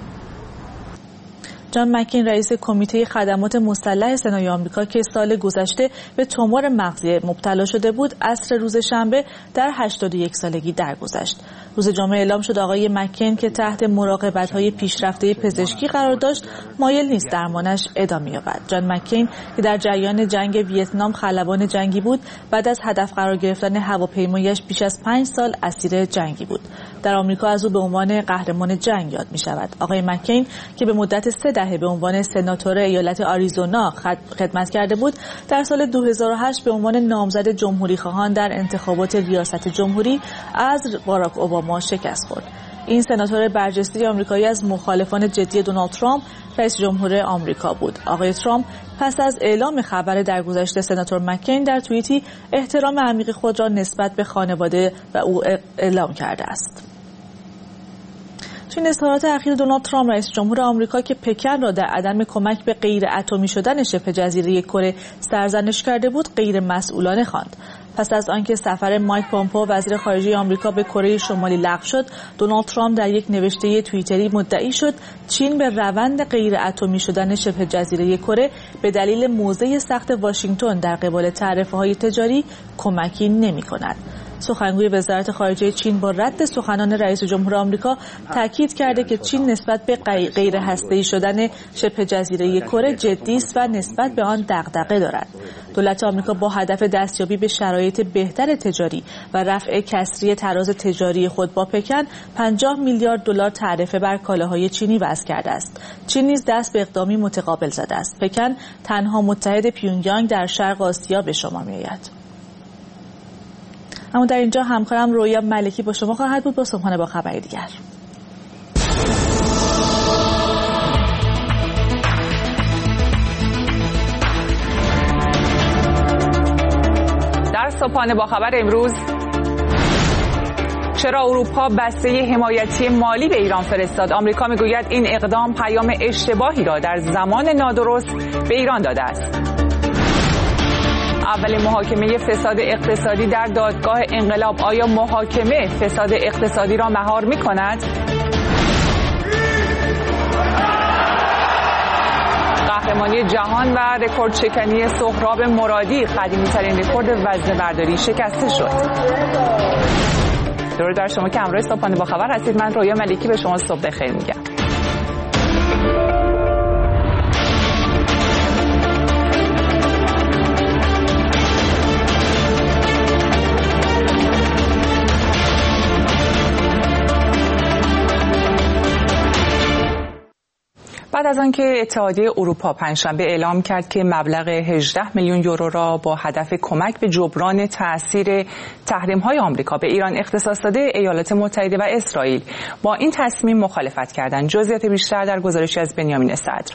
جان مکین رئیس کمیته خدمات مسلح سنای آمریکا که سال گذشته به تومور مغزی مبتلا شده بود عصر روز شنبه در 81 سالگی درگذشت. روز جمعه اعلام شد آقای مکین که تحت مراقبت‌های پیشرفته پزشکی قرار داشت مایل نیست درمانش ادامه یابد. جان مکین که در جریان جنگ ویتنام خلبان جنگی بود بعد از هدف قرار گرفتن هواپیمایش بیش از 5 سال اسیر جنگی بود. در آمریکا از او به عنوان قهرمان جنگ یاد می‌شود. آقای مکین که به مدت 3 دهه به عنوان سناتور ایالت آریزونا خدمت کرده بود در سال 2008 به عنوان نامزد جمهوری‌خواهان در انتخابات ریاست جمهوری از باراک اوباما شکست خورد. این سناتور برجسته آمریکایی از مخالفان جدی دونالد ترامپ رئیس جمهور آمریکا بود. آقای ترامپ پس از اعلام خبر درگذشت سناتور مکین در توییتی احترام عمیق خود را نسبت به خانواده و او اعلام کرده است. چین اظهارات اخیر دونالد ترامپ رئیس جمهور آمریکا که پکن را در عدم کمک به غیر اتمی شدن شبه جزیره کره سرزنش کرده بود غیر مسئولانه خواند. پس از آنکه سفر مایک پومپئو وزیر خارجه آمریکا به کره شمالی لغو شد، دونالد ترامپ در یک نوشته توییتری مدعی شد چین به روند غیر اتمی شدن شبه جزیره کره به دلیل موضع سخت واشنگتن در قبال تعرفه‌های تجاری کمکی نمی‌کند. سخنگوی وزارت خارجه چین با رد سخنان رئیس جمهور آمریکا تاکید کرده که چین نسبت به غیر هسته‌ای شدن شبه جزیره کره جدی است و نسبت به آن دغدغه دارد. دولت آمریکا با هدف دستیابی به شرایط بهتر تجاری و رفع کسری تراز تجاری خود با پکن 50 میلیارد دلار تعرفه بر کالاهای چینی وضع کرده است. چین نیز دست به اقدامی متقابل زده است. پکن تنها متحد پیونگیانگ در شرق آسیا به شمار می‌آید. اما در اینجا همکارم رویا ملکی با شما خواهد بود با صبحانه با خبری دیگر. در صبحانه با خبر امروز چرا اروپا بسته حمایتی مالی به ایران فرستاد؟ آمریکا میگوید این اقدام پیام اشتباهی را در زمان نادرست به ایران داده است. اولین محاکمه فساد اقتصادی در دادگاه انقلاب، آیا محاکمه فساد اقتصادی را مهار می‌کند؟ قهرمانی جهان و رکورد شکنی سهراب مرادی قدیمی‌ترین رکورد وزنه برداری شکسته شد. درود بر شما که همراه صبحانه با خبر هستید. من رویا ملکی به شما صبح بخیر میگم. بعد از آنکه اتحادیه اروپا پنجشنبه اعلام کرد که مبلغ 18 میلیون یورو را با هدف کمک به جبران تأثیر تحریم‌های آمریکا به ایران اختصاص داده، ایالات متحده و اسرائیل با این تصمیم مخالفت کردند. جزئیات بیشتر در گزارشی از بنیامین صدر.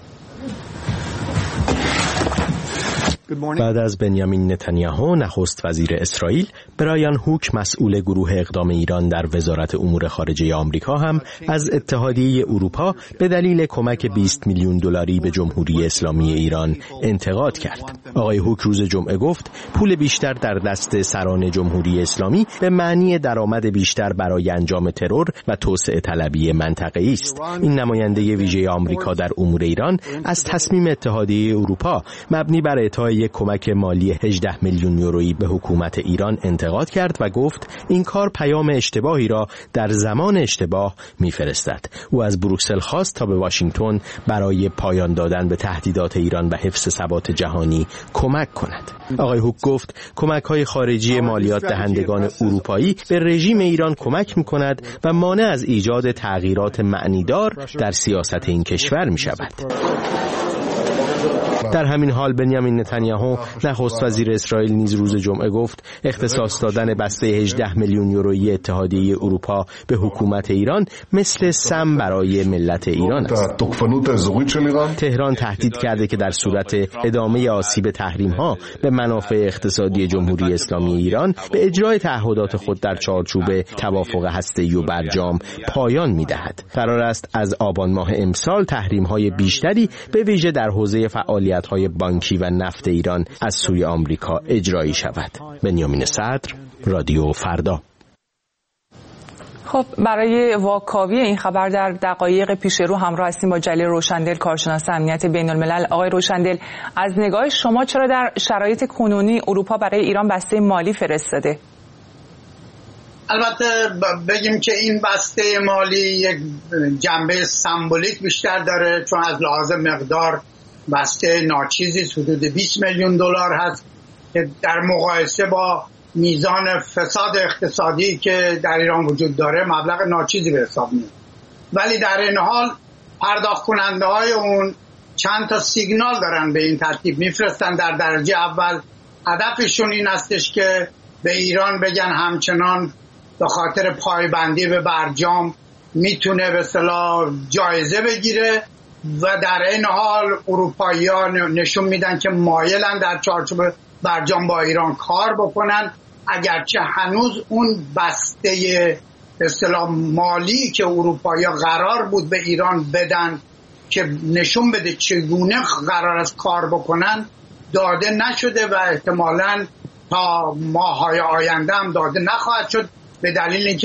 بعد از بنیامین نتانیاهو نخست وزیر اسرائیل، برایان هوک مسئول گروه اقدام ایران در وزارت امور خارجه آمریکا هم از اتحادیه اروپا به دلیل کمک 20 میلیون دلاری به جمهوری اسلامی ایران انتقاد کرد. آقای هوک روز جمعه گفت پول بیشتر در دست سران جمهوری اسلامی به معنی درآمد بیشتر برای انجام ترور و توسعه طلبی منطقه‌ای است. این نماینده ویژه آمریکا در امور ایران از تصمیم اتحادیه اروپا مبنی بر اعطای کمک مالی 18 میلیون یورویی به حکومت ایران انتقاد کرد و گفت این کار پیام اشتباهی را در زمان اشتباه می‌فرستد. او از بروکسل خواست تا به واشنگتن برای پایان دادن به تهدیدات ایران و حفظ ثبات جهانی کمک کند. آقای هوک گفت کمک‌های خارجی مالیات دهندگان اروپایی به رژیم ایران کمک می‌کند و مانع از ایجاد تغییرات معنیدار در سیاست این کشور می‌شود. در همین حال بنیامین نتانیاهو نخست وزیر اسرائیل نیز روز جمعه گفت اختصاص دادن بسته 18 میلیون یورویی اتحادیه اروپا به حکومت ایران مثل سم برای ملت ایران است. تهران تهدید کرده که در صورت ادامه آسیب تحریم‌ها به منافع اقتصادی جمهوری اسلامی ایران به اجرای تعهدات خود در چارچوب توافق هسته‌ای و برجام پایان می‌دهد. قرار است از آبان ماه امسال تحریم‌های بیشتری به ویژه در حوزه فعالیت‌های بانکی و نفت ایران از سوی آمریکا اجرایی شود. بنیامین صدر، رادیو فردا. خب برای واکاوی این خبر در دقایق پیش رو همراه هستیم با جلیل روشندل، کارشناس امنیت بین الملل. آقای روشندل، از نگاه شما چرا در شرایط کنونی اروپا برای ایران بسته مالی فرستاده؟ البته بگیم که این بسته مالی یک جنبه سمبولیک بیشتر داره، چون از لحاظ مقدار بسته ناچیزی حدود 20 میلیون دلار هست که در مقایسه با میزان فساد اقتصادی که در ایران وجود داره مبلغ ناچیزی به حساب میاد. ولی در این حال پرداخت کننده های اون چند تا سیگنال دارن به این ترتیب میفرستن. در درجه اول هدفشون این هستش که به ایران بگن همچنان به خاطر پایبندی به برجام میتونه به اصطلاح جایزه بگیره و در این حال اروپایی‌ها نشون میدن که مایلن در چارچوب برجام با ایران کار بکنن، اگرچه هنوز اون بسته اصطلاح مالی که اروپایی‌ها قرار بود به ایران بدن که نشون بده چگونه قرار است کار بکنن داده نشده و احتمالاً تا ماه‌های آینده هم داده نخواهد شد، به دلیل اینکه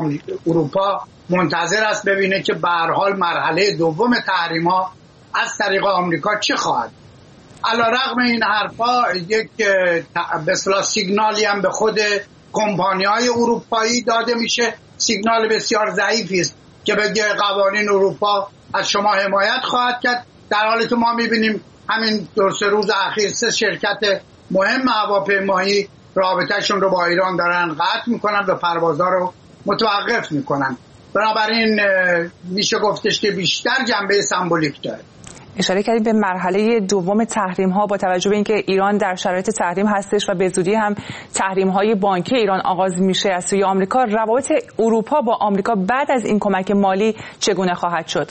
اروپا منتظر است ببینه که به هر حال مرحله دوم تحریم‌ها از طریق آمریکا چه خواهد. علیرغم این حرفا یک به اصطلاح سیگنالی هم به خود کمپانی‌های اروپایی داده میشه، سیگنال بسیار ضعیفی است که بگه قوانین اروپا از شما حمایت خواهد کرد، در حالی که ما می‌بینیم همین 2-3 روز اخیر 3 شرکت مهم هواپیمایی رابطه‌شون رو با ایران دارن قطع میکنن و پروازها رو متوقف میکنن. بنابراین میشه گفتش که بیشتر جنبه سمبولیک داره. اشاره کردید به مرحله دوم تحریم ها با توجه به اینکه ایران در شرایط تحریم هستش و به زودی هم تحریم های بانکی ایران آغاز میشه از سوی آمریکا. روابط اروپا با آمریکا بعد از این کمک مالی چگونه خواهد شد؟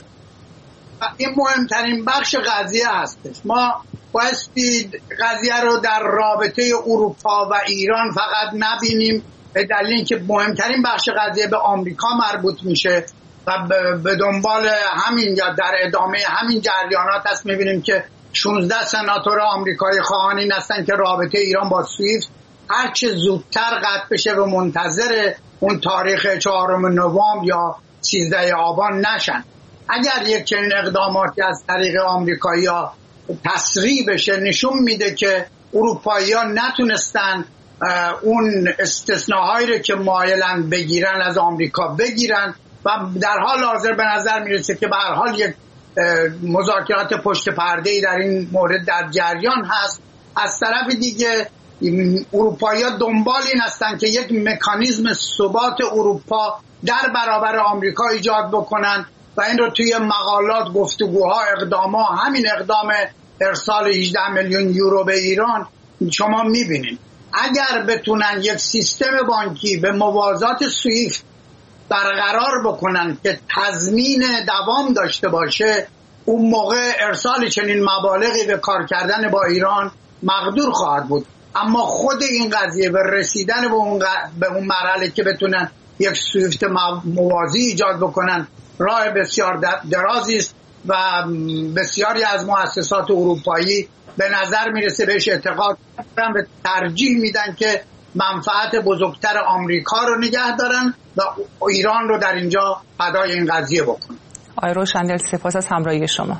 این مهمترین بخش قضیه هستش. ما بایستی قضیه رو در رابطه اروپا و ایران فقط نبینیم، به دلیل اینکه مهمترین بخش قضیه به آمریکا مربوط میشه و به دنبال همین یا در ادامه همین جریانات هست. میبینیم که 16 سناتور آمریکایی خواهان این هستن که رابطه ایران با سوئیس هر چه زودتر قطع بشه و منتظر اون تاریخ 4 نوامبر یا 13 آبان نشن. اگر یک چنین اقداماتی از طریق آمریکایی‌ها تسریع بشه، نشون میده که اروپایی‌ها نتونستن اون استثناهایی رو که مایلن بگیرن از آمریکا بگیرن و در حال حاضر به نظر میرسه که به هر حال یک مذاکرات پشت پرده‌ای در این مورد در جریان هست. از طرف دیگه اروپایی‌ها دنبال این هستن که یک مکانیزم ثبات اروپا در برابر آمریکا ایجاد بکنن و این رو توی مقالات، گفتگوها، اقدامها، همین اقدام ارسال 18 میلیون یورو به ایران شما میبینید. اگر بتونن یک سیستم بانکی به موازات سویفت برقرار بکنن که تضمین دوام داشته باشه، اون موقع ارسال چنین مبالغی به کار کردن با ایران مقدور خواهد بود. اما خود این قضیه به رسیدن به اون مرحله که بتونن یک سویفت موازی ایجاد بکنن راه بسیار درازی است و بسیاری از مؤسسات اروپایی به نظر میرسه بهش اعتقاد دارن و ترجیح میدن که منفعت بزرگتر آمریکا رو نگه دارن و ایران رو در اینجا فدای این قضیه بکنن. آقای روشندل، سپاس از همراهی شما.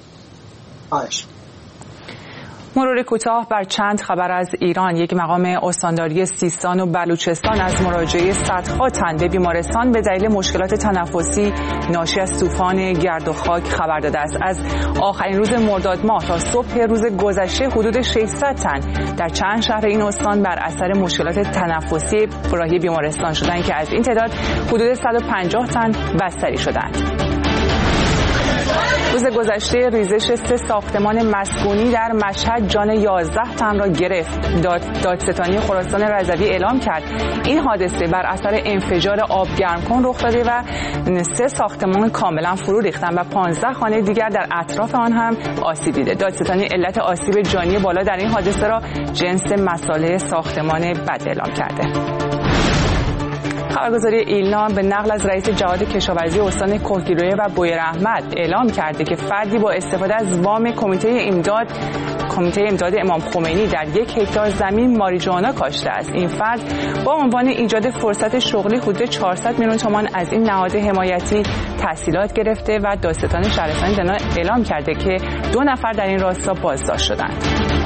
مرور کوتاه بر چند خبر از ایران. یک مقام استانداری سیستان و بلوچستان از مراجعه صدها تن به بیمارستان به دلیل مشکلات تنفسی ناشی از طوفان گرد و خاک خبر داده است. از آخرین روز مرداد ماه تا صبح روز گذشته حدود 600 تن در چند شهر این استان بر اثر مشکلات تنفسی راهی بیمارستان شدند که از این تعداد حدود 150 تن بستری شدند. روز گذشته ریزش 3 ساختمان مسکونی در مشهد جان 11 تن را گرفت. دادستانی خراسان رضوی اعلام کرد این حادثه بر اثر انفجار آبگرمکن رخ داده و 3 ساختمان کاملا فرو ریختند و 15 خانه دیگر در اطراف آن هم آسیب دیده. دادستانی علت آسیب جانی بالا در این حادثه را جنس مصالح ساختمان بد اعلام کرده. خبرگزاری ایلنا به نقل از رئیس جهاد کشاورزی استان کهگیلویه و بویراحمد اعلام کرده که فردی با استفاده از وام کمیته امداد امام خمینی در 1 هکتار زمین ماریجوانا کاشته است. این فرد با عنوان ایجاد فرصت شغلی حدود 400 میلیون تومان از این نهاد حمایتی تحصیلات گرفته و دادستان شهرستان اعلام کرده که 2 نفر در این راستا بازداشت شدند.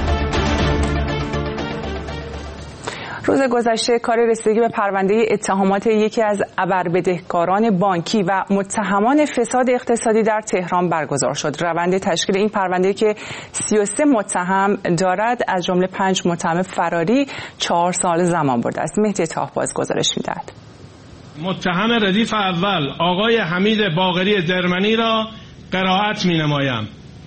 روز گذشته کار رسیدگی به پرونده اتهامات یکی از ابربدهکاران بانکی و متهمان فساد اقتصادی در تهران برگزار شد. روند تشکیل این پرونده که 33 متهم دارد از جمله 5 متهم فراری 4 سال زمان برده است. مهدی طاهباز گزارش می‌دهد. متهم ردیف اول آقای حمید باقری درمنی را قرائت می‌نمایم.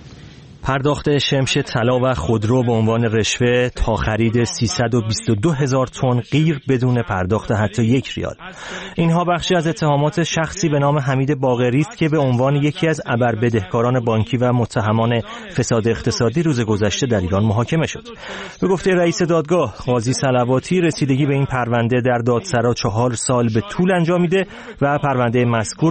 پرداخت شمش طلا و خودرو به عنوان رشوه تا خرید 322,000 تن قیر بدون پرداخت حتی 1 ریال. اینها بخشی از اتهامات شخصی به نام حمید باقری است که به عنوان یکی از ابربدهکاران بانکی و متهمان فساد اقتصادی روز گذشته در ایران محاکمه شد. به گفته رئیس دادگاه قاضی صلواتی، رسیدگی به این پرونده در دادسرا 4 سال به طول انجامیده و پرونده مذکور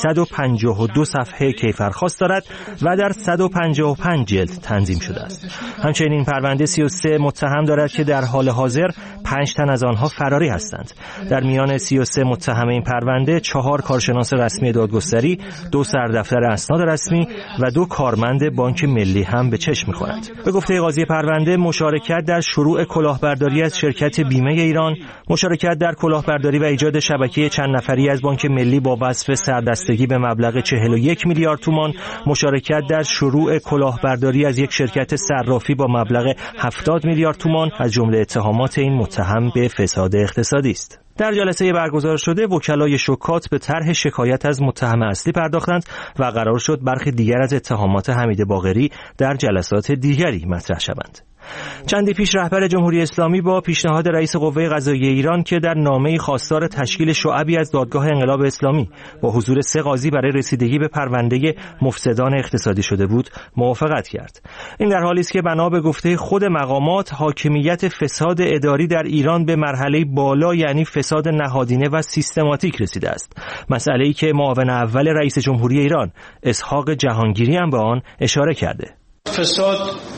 352 صفحه کیفرخواست دارد و در 155 جلد تنظیم شده است. همچنین این پرونده 33 متهم دارد که در حال حاضر 5 تن از آنها فراری هستند. در میان 33 متهم این پرونده 4 کارشناس رسمی دادگستری، 2 سردفتر اسناد رسمی و 2 کارمند بانک ملی هم به چشم می‌خورند. به گفته قاضی پرونده، مشارکت در شروع کلاهبرداری از شرکت بیمه ایران، مشارکت در کلاهبرداری و ایجاد شبکه چند نفری از بانک ملی با وصف سردستگی به مبلغ 41 میلیارد تومان، مشارکت در شروع کلاهبرداری از یک شرکت صرافی با مبلغ 70 میلیارد تومان از جمله اتهامات این متهم به فساد اقتصادی است. در جلسه برگزار شده وکلای شکات به طرح شکایت از متهم اصلی پرداختند و قرار شد برخی دیگر از اتهامات حمید باقری در جلسات دیگری مطرح شوند. چندی پیش رهبر جمهوری اسلامی با پیشنهاد رئیس قوه قضاییه ایران که در نامه‌ای خواستار تشکیل شعبی از دادگاه انقلاب اسلامی با حضور 3 قاضی برای رسیدگی به پرونده مفسدان اقتصادی شده بود موافقت کرد. این در حالی است که بنا به گفته خود مقامات حاکمیت فساد اداری در ایران به مرحله بالا، یعنی فساد نهادینه و سیستماتیک رسیده است. مسئله‌ای که معاون اول رئیس جمهوری ایران اسحاق جهانگیری هم به آن اشاره کرده. فساد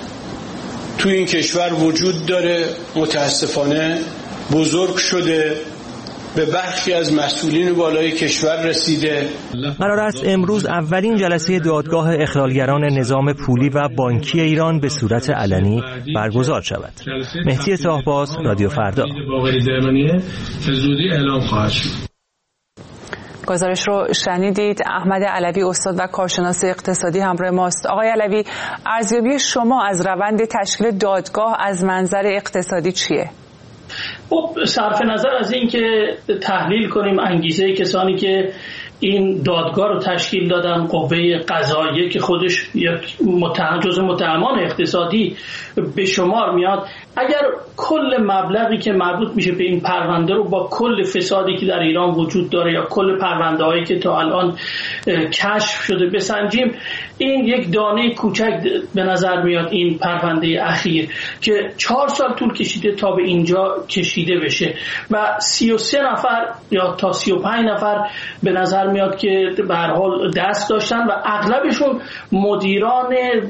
توی این کشور وجود داره، متاسفانه بزرگ شده به برخی از مسئولین بالای کشور رسیده. قرار است امروز اولین جلسه دادگاه اخلالگران نظام پولی و بانکی ایران به صورت علنی برگزار شود. مهدی طاهباز، رادیو فردا. گزارش رو شنیدید. احمد علوی استاد و کارشناس اقتصادی همراه ماست. آقای علوی، ارزیابی شما از روند تشکیل دادگاه از منظر اقتصادی چیه؟ خب صرف نظر از این که تحلیل کنیم انگیزه کسانی که این دادگاه رو تشکیل دادن، قوه قضاییه که خودش یک جزء متهمان اقتصادی به شمار میاد، اگر کل مبلغی که مربوط میشه به این پرونده رو با کل فسادی که در ایران وجود داره یا کل پرونده هایی که تا الان کشف شده بسنجیم، این یک دانه کوچک به نظر میاد. این پرونده اخیر که 4 سال طول کشیده تا به اینجا کشیده بشه و 33 نفر یا تا 35 نفر به نظر میاد که به هر حال دست داشتن و اغلبشون مدیران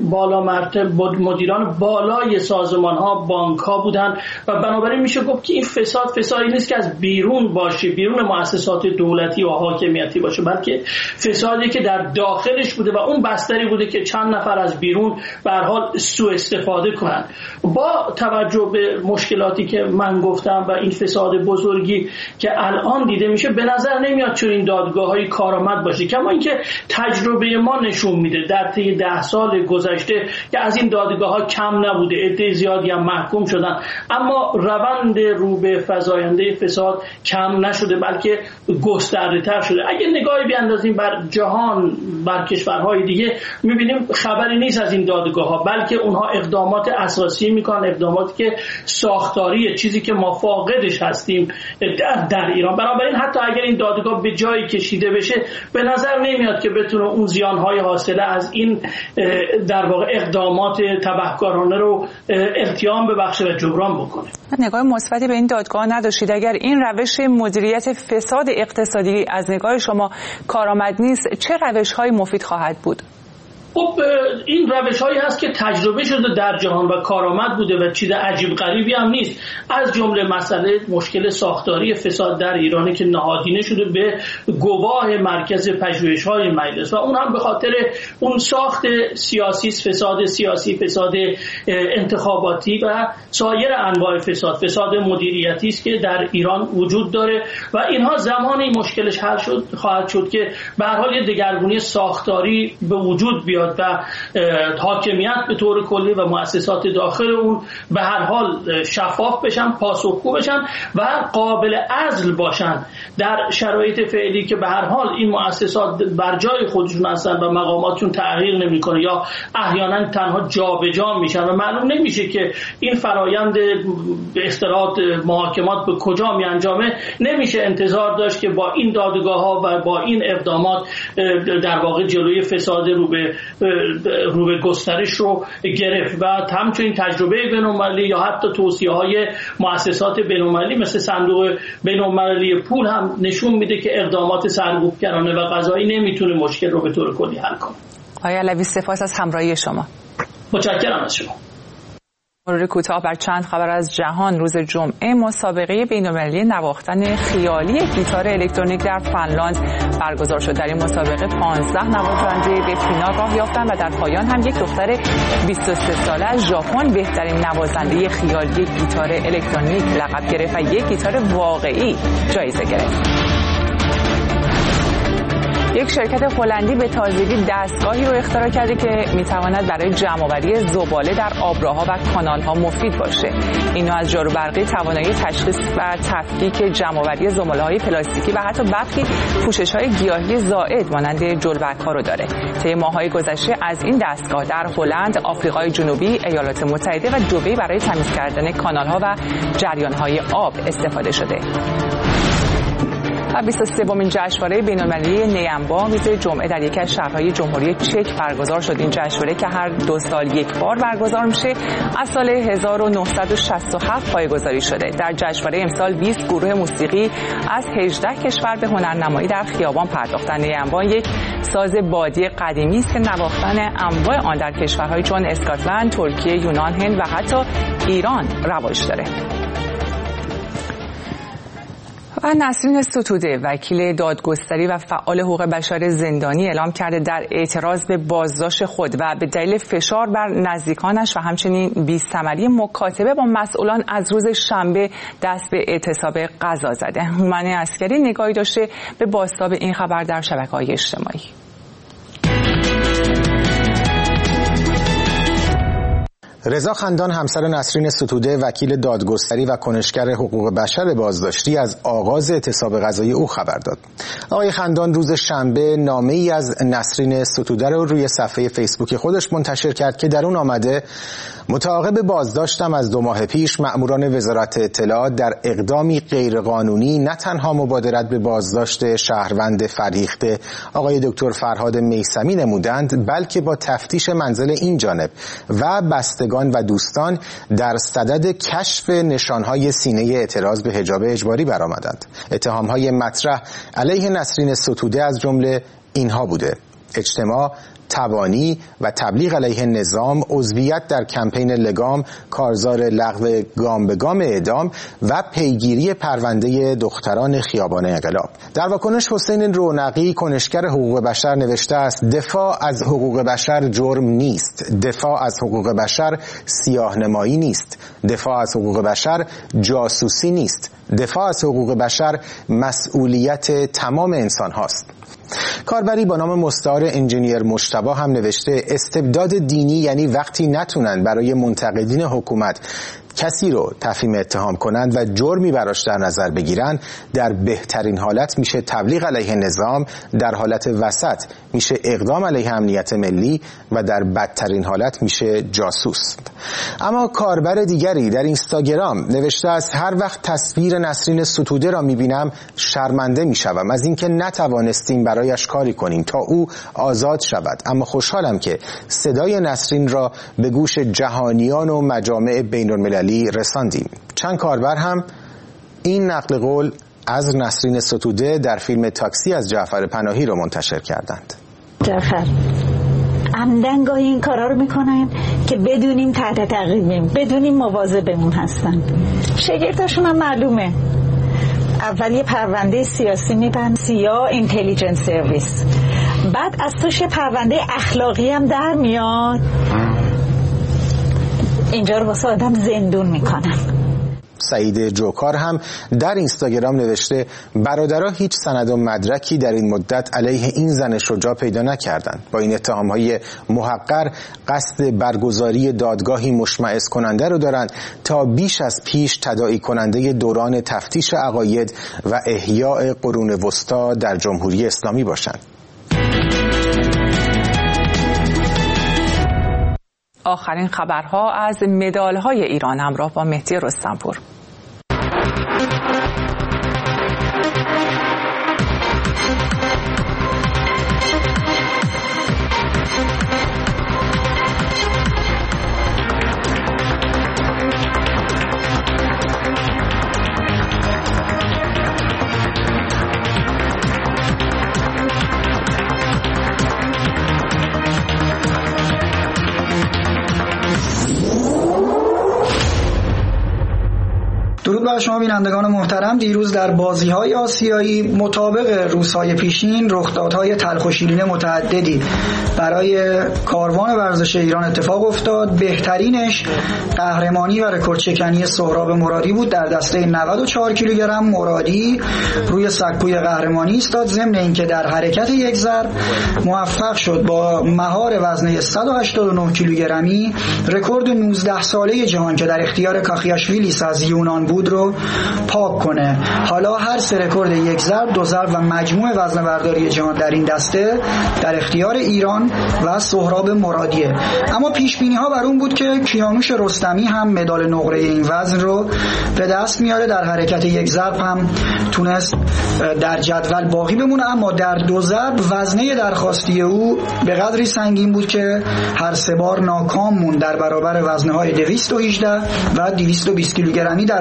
بالای سازمان ها، بانک ها بودن و بنابراین میشه گفت که این فسادی نیست که از بیرون باشه، بیرون مؤسسات دولتی و حاکمیتی باشه، بلکه فسادی که در داخلش بوده و اون بستری بوده که چند نفر از بیرون به هر حال سوء استفاده کنن. با توجه به مشکلاتی که من گفتم و این فساد بزرگی که الان دیده میشه، به نظر نمیاد چون این دادگاه‌های کارآمد باشه. کما اینکه تجربه ما نشون میده در طی 10 سال گذشته که از این دادگاه‌ها کم نبوده، عده زیادی هم محکوم شدن، اما روند رو به فزاینده فساد کم نشده بلکه گسترده‌تر شده. اگه نگاهی بیاندازیم بر جهان، بر کشورهای دیگه، میبینیم خبری نیست از این دادگاه‌ها، بلکه اونها اقدامات اساسی میکنن، اقداماتی که ساختاریه، چیزی که ما فاقدش هستیم در ایران. بنابراین حتی اگر این دادگاه به جایی کشیده بشه، به نظر نمیاد که بتونه اون زیانهای حاصله از این در واقع اقدامات تبهکارانه رو التیام ببخشه و جبران بکنه. نگاه مثبتی به این دادگاه نداشتید. اگر این روش مدیریت فساد اقتصادی از نگاه شما کارآمد نیست، چه روش‌های مفید خواهد بود؟ خب این روش هایی هست که تجربه شده در جهان و کارآمد بوده و چیز عجیب غریبی هم نیست. از جمله مسئله مشکل ساختاری فساد در ایرانی که نهادینه شده به گواه مرکز پژوهش های مجلس و اون هم به خاطر اون ساخت سیاسی، فساد سیاسی، فساد انتخاباتی و سایر انواع فساد مدیریتی است که در ایران وجود داره و اینها زمانی مشکلش حل خواهد شد که به هر حال یه دگرگونی ساختاری به وجود بیاد و حاکمیت به طور کلی و مؤسسات داخل اون به هر حال شفاف بشن، پاسخگو بشن و قابل عزل باشن در شرایط فعلی که به هر حال این مؤسسات بر جای خودشون هستن و مقاماتشون تغییر نمیکنه یا احیانا تنها جابجا میشن و معلوم نمیشه که این فرایند به اصطلاح محاکمات به کجا میانجامه. نمیشه انتظار داشت که با این دادگاه‌ها و با این اقدامات در واقع جلوی فساد رو به گسترش رو گرفت و همچنین تجربه بین‌المللی یا حتی توصیه‌های مؤسسات بین‌المللی مثل صندوق بین‌المللی پول هم نشون میده که اقدامات سرکوبگرانه و قضایی نمیتونه مشکل رو به طور کلی حل کنه. آقای علوی، سپاس از همراهی شما. متشکرم از شما. مرور کوتاه بر چند خبر از جهان. روز جمعه مسابقه بین‌المللی نواختن خیالی گیتار الکترونیک در فنلاند برگزار شد. در این مسابقه 15 نوازنده به فینال راه یافتند و در پایان هم یک دختر 23 ساله از ژاپن بهترین نوازنده خیالی گیتار الکترونیک لقب گرفت و یک گیتار واقعی جایزه گرفت. یک شرکت هلندی به تازگی دستگاهی رو اختراع کرده که میتواند برای جمع‌آوری زباله در آبراها و کانال‌ها مفید باشه. این نوع از جاروبرقی توانایی تشخیص و تفکیک جمع‌آوری زباله‌های پلاستیکی و حتی برخی پوشش‌های گیاهی زائد مانند جلبک‌ها رو داره. طی ماه‌های گذشته از این دستگاه در هلند، آفریقای جنوبی، ایالات متحده و دبی برای تمیز کردن کانال‌ها و جریان‌های آب استفاده شده. و 23مین جشنواره بین‌المللی نیمبا روز جمعه در یکی از شهرهای جمهوری چک برگزار شد. این جشنواره که هر 2 سال یک بار برگزار میشه از سال 1967 پایه‌گذاری شده. در جشنواره امسال 20 گروه موسیقی از 18 کشور به هنرنمایی در خیابان پرداختند. نیمبا یک ساز بادی قدیمی است که نواختن انواع آن در کشورهای چون اسکاتلند، ترکیه، یونان، هند و حتی ایران رواج داره. نسرین ستوده وکیل دادگستری و فعال حقوق بشر زندانی اعلام کرده در اعتراض به بازداشت خود و به دلیل فشار بر نزدیکانش و همچنین بی‌ثمری مکاتبه با مسئولان از روز شنبه دست به اعتصاب غذا زده. هومن عسکری نگاهی داشته به بازتاب این خبر در شبکه‌های اجتماعی. رضا خندان همسر نسرین ستوده وکیل دادگستری و کنشگر حقوق بشر بازداشتی از آغاز اعتصاب غذایی او خبر داد. آقای خندان روز شنبه نامه‌ای از نسرین ستوده رو روی صفحه فیسبوک خودش منتشر کرد که در اون آمده متعاقب بازداشتم از 2 ماه پیش مأموران وزارت اطلاعات در اقدامی غیرقانونی نه تنها مبادرت به بازداشت شهروند فریخته آقای دکتر فرهاد میثمی نمودند، بلکه با تفتیش منزل این جانب و بستگان و دوستان در صدد کشف نشانهای سینه اعتراض به حجاب اجباری برآمدند. اتهامهای مطرح علیه نسرین ستوده از جمله اینها بوده: اجتماع، تبانی و تبلیغ علیه نظام، عضویت در کمپین لگام، کارزار لغو گام به گام اعدام و پیگیری پرونده دختران خیابان انقلاب. در واکنش حسین رونقی کنشگر حقوق بشر نوشته است: دفاع از حقوق بشر جرم نیست، دفاع از حقوق بشر سیاه‌نمایی نیست، دفاع از حقوق بشر جاسوسی نیست، دفاع از حقوق بشر مسئولیت تمام انسان هاست. کاربری با نام مستعار انجینیر مجتبی هم نوشته: استبداد دینی یعنی وقتی نتونن برای منتقدین حکومت کسی رو تفهیم اتهام کنند و جرمی براش در نظر بگیرن، در بهترین حالت میشه تبلیغ علیه نظام، در حالت وسط میشه اقدام علیه امنیت ملی و در بدترین حالت میشه جاسوس. اما کاربر دیگری در اینستاگرام نوشته است: هر وقت تصویر نسرین ستوده را میبینم شرمنده میشوم از اینکه نتوانستیم برایش کاری کنیم تا او آزاد شود، اما خوشحالم که صدای نسرین را به گوش جهانیان و مجامع بین‌المللی رساندیم. چند کاربر هم این نقل قول از نسرین ستوده در فیلم تاکسی از جعفر پناهی رو منتشر کردند. جعفر عمدن گاهی این کارا رو میکنن که بدونیم تحت تعقیبیم، بدونیم مواظبمون هستن. شگفتاشون هم معلومه. اول یه پرونده سیاسی میبند، سیا اینتلیجنس سرویس، بعد از توش پرونده اخلاقی هم در میاد، اینجا رو واسه آدم زندون میکنن. سعید جوکار هم در اینستاگرام نوشته: برادرها هیچ سند و مدرکی در این مدت علیه این زن شجاع پیدا نکردند. با این اتهامهای محقر قصد برگزاری دادگاهی مشمئز کننده رو دارند تا بیش از پیش تداعی کننده دوران تفتیش عقاید و احیاء قرون وسطی در جمهوری اسلامی باشند. آخرین خبرها از مدال‌های ایران همراه با مهدی رستمپور. درود بر شما بینندگان محترم. دیروز در بازی‌های آسیایی مطابق روزهای پیشین رخدادهای تلخ و شیرین متعددی برای کاروان ورزش ایران اتفاق افتاد. بهترینش قهرمانی و رکوردشکنی سهراب مرادی بود. در دسته 94 کیلوگرم مرادی روی سکوی قهرمانی ایستاد، ضمن اینکه در حرکت یک ضرب موفق شد با مهار وزنه 189 کیلوگرمی رکورد 19 ساله جهان که در اختیار کاخیاشویلیس از یونان بود رو پاک کنه. حالا هر سه رکورد یک ضرب، دو ضرب و مجموع وزن برداری جهان در این دسته در اختیار ایران و سهراب مرادیه. اما پیش بینی ها بر اون بود که کیانوش رستمی هم مدال نقره این وزن رو به دست میاره. در حرکت یک ضرب هم تونست در جدول باقی بمونه، اما در دو ضرب وزنه درخواستی او به قدری سنگین بود که هر سه بار ناکام موند در برابر وزنه های 218 و 220 کیلوگرمی، در حالی که اگر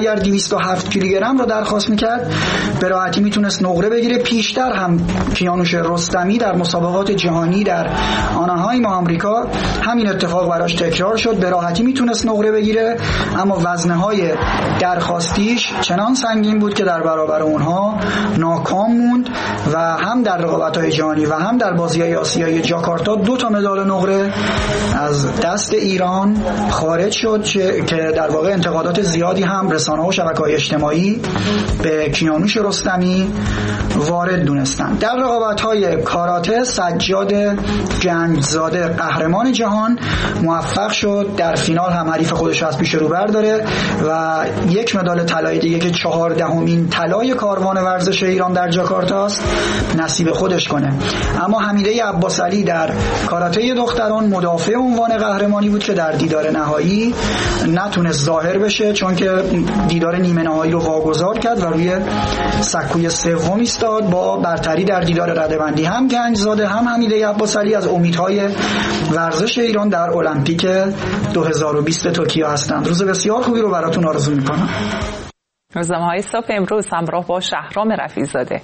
اگر 207 کیلوگرم رو درخواست میکرد به راحتی میتونست نقره بگیره. پیشتر هم کیانوش رستمی در مسابقات جهانی در آناهایم آمریکا همین اتفاق براش تکرار شد، به راحتی میتونست نقره بگیره، اما وزنه‌های درخواستیش چنان سنگین بود که در برابر اونها ناکام موند و هم در رقابت‌های جهانی و هم در بازی‌های آسیایی جاکارتا 2 تا مدال نقره از دست ایران خارج شد که در واقع انتقادات زیادی هم رسانه‌ها و شبکه‌های اجتماعی به کیانوش رستمی وارد دونستن. در رقابت‌های کاراته سجاد گنجزاده قهرمان جهان موفق شد در فینال هم حریف خودش از پیش رو برداره و 1 مدال طلای دیگه که 14مین طلای کاروان ورزش ایران در جاکارتاست نصیب خودش کنه. اما حمیده عباسعلی در کاراته دختران مدافع عنوان قهرمانی بود که در دیدار نهایی نتونست ظاهر بشه چون که دیدار نیمه نهایی رو واگذار کرد و روی سکوی سوم ایستاد. با برتری در دیدار رده‌بندی هم گنجزاده هم حمیده عباسعلی از امیدهای ورزش ایران در المپیک 2020 توکیو هستند. روز بسیار خوبی رو براتون آرزو میکنم. روزنامه‌های صبح امروز همراه با شهرام رفیع‌زاده.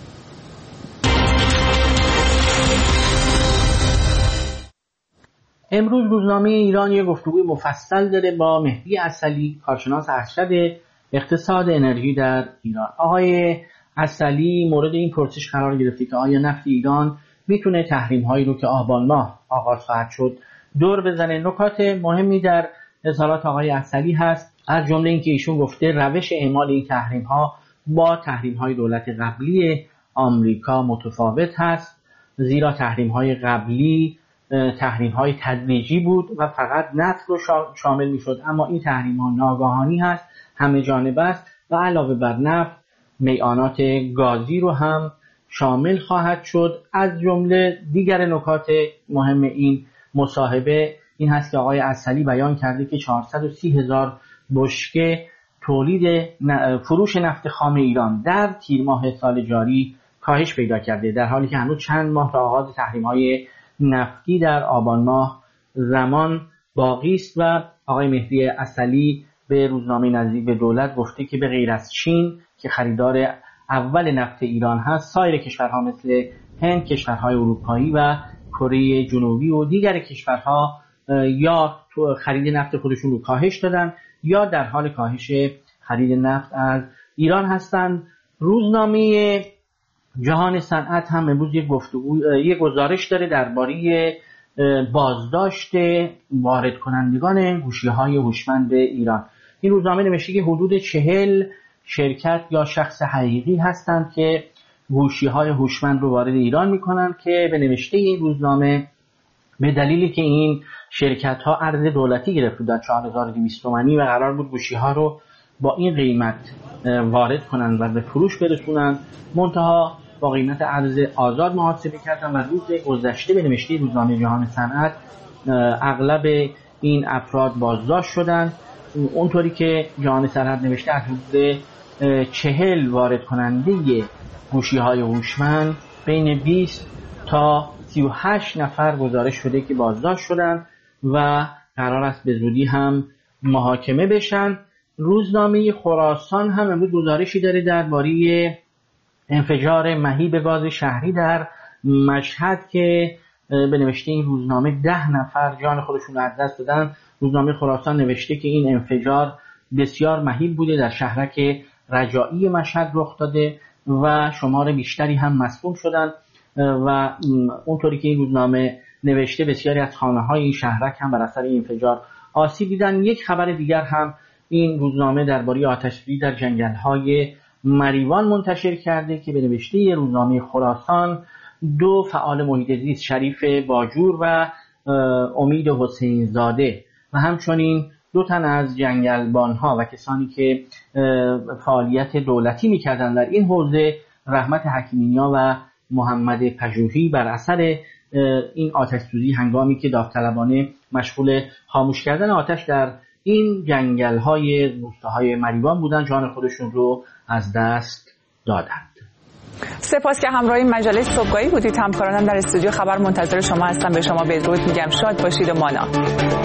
امروز روزنامه ایران یک گفتگوی مفصل داره با مهدی عسلی، کارشناس ارشد اقتصاد انرژی در ایران. آقای عسلی مورد این پرسش قرار گرفته که آیا نفت ایران میتونه تحریم هایی رو که آبان ماه آغاز خواهد شد دور بزنه. نکات مهمی در اظهارات آقای عسلی هست، از جمله اینکه ایشون گفته روش اعمال این تحریم ها با تحریم های دولت قبلی آمریکا متفاوت هست، زیرا تحریم های قبلی تحریم های تدریجی بود و فقط نفت رو شامل می شد، اما این تحریم ها ناگهانی هست، همه جانبه است و علاوه بر نفت میعانات گازی رو هم شامل خواهد شد. از جمله دیگر نکات مهم این مصاحبه این هست که آقای عسلی بیان کرده که 430,000 بشکه تولید فروش نفت خام ایران در تیر ماه سال جاری کاهش پیدا کرده، در حالی که هنوز چند ماه تا آغاز تحریم‌های نفتی در آبان ماه زمان باقی است. و آقای مهدی عسلی به روزنامه نزدیک به دولت گفته که به غیر از چین که خریدار اول نفت ایران هست، سایر کشورها مثل هند، کشورهای اروپایی و کره جنوبی و دیگر کشورها یا خرید نفت خودشون رو کاهش دادن یا در حال کاهش خرید نفت از ایران هستند. روزنامه جهان صنعت هم امروز یک گزارش داره درباره بازداشت وارد کنندگان گوشی‌های هوشمند ایران. این روزنامه نوشته که حدود 40 شرکت یا شخص حقیقی هستند که گوشی‌های هوشمند رو وارد ایران می‌کنند که به نوشته این روزنامه به دلیلی که این شرکت‌ها ارز دولتی گرفته بودند 4200 تومانی و قرار بود گوشی‌ها رو با این قیمت وارد کنند و به فروش برسونند، منتها با قیمت ارز آزاد محاسبه کردن و روز گذشته به نوشته روزنامه جهان صنعت اغلب این افراد بازداشت شدند. اونطوری که جهان صنعت نوشته از حدود 40 وارد کننده گوشی‌های هوشمند بین 20 تا 38 نفر گزارش شده که بازداشت شدند و قرار است به زودی هم محاکمه بشن. روزنامه خراسان هم امروز گزارشی داره درباره انفجار مهیب گاز شهری در مشهد که به نوشته این روزنامه 10 نفر جان خودشون از دست دادن. روزنامه خراسان نوشته که این انفجار بسیار مهیب بوده، در شهرک رجایی مشهد رخ داده و شمار بیشتری هم مصدوم شدن و اونطوری که این روزنامه نوشته بسیاری از خانه‌های این شهرک هم بر اثر این انفجار آسیب دیدن. یک خبر دیگر هم این روزنامه درباره آتش‌سوزی در جنگل‌های مریوان منتشر کرده که به نوشته روزنامه خراسان 2 فعال محیط زیست شریف باجور و امید حسین زاده و همچنین 2 تن از جنگلبانها و کسانی که فعالیت دولتی می‌کردند در این حوزه، رحمت حکیمینیا و محمد پژوهی، بر اثر این آتش‌سوزی هنگامی که داوطلبانه مشغول خاموش کردن آتش در این جنگل‌های روستاهای مریوان بودند، جان خودشون رو از دست دادند. سپاس که همراه مجله صبحگاهی بودید. همکارانم در استودیو خبر منتظر شما هستم. به شما بدرود میگم، شاد باشید و مانا.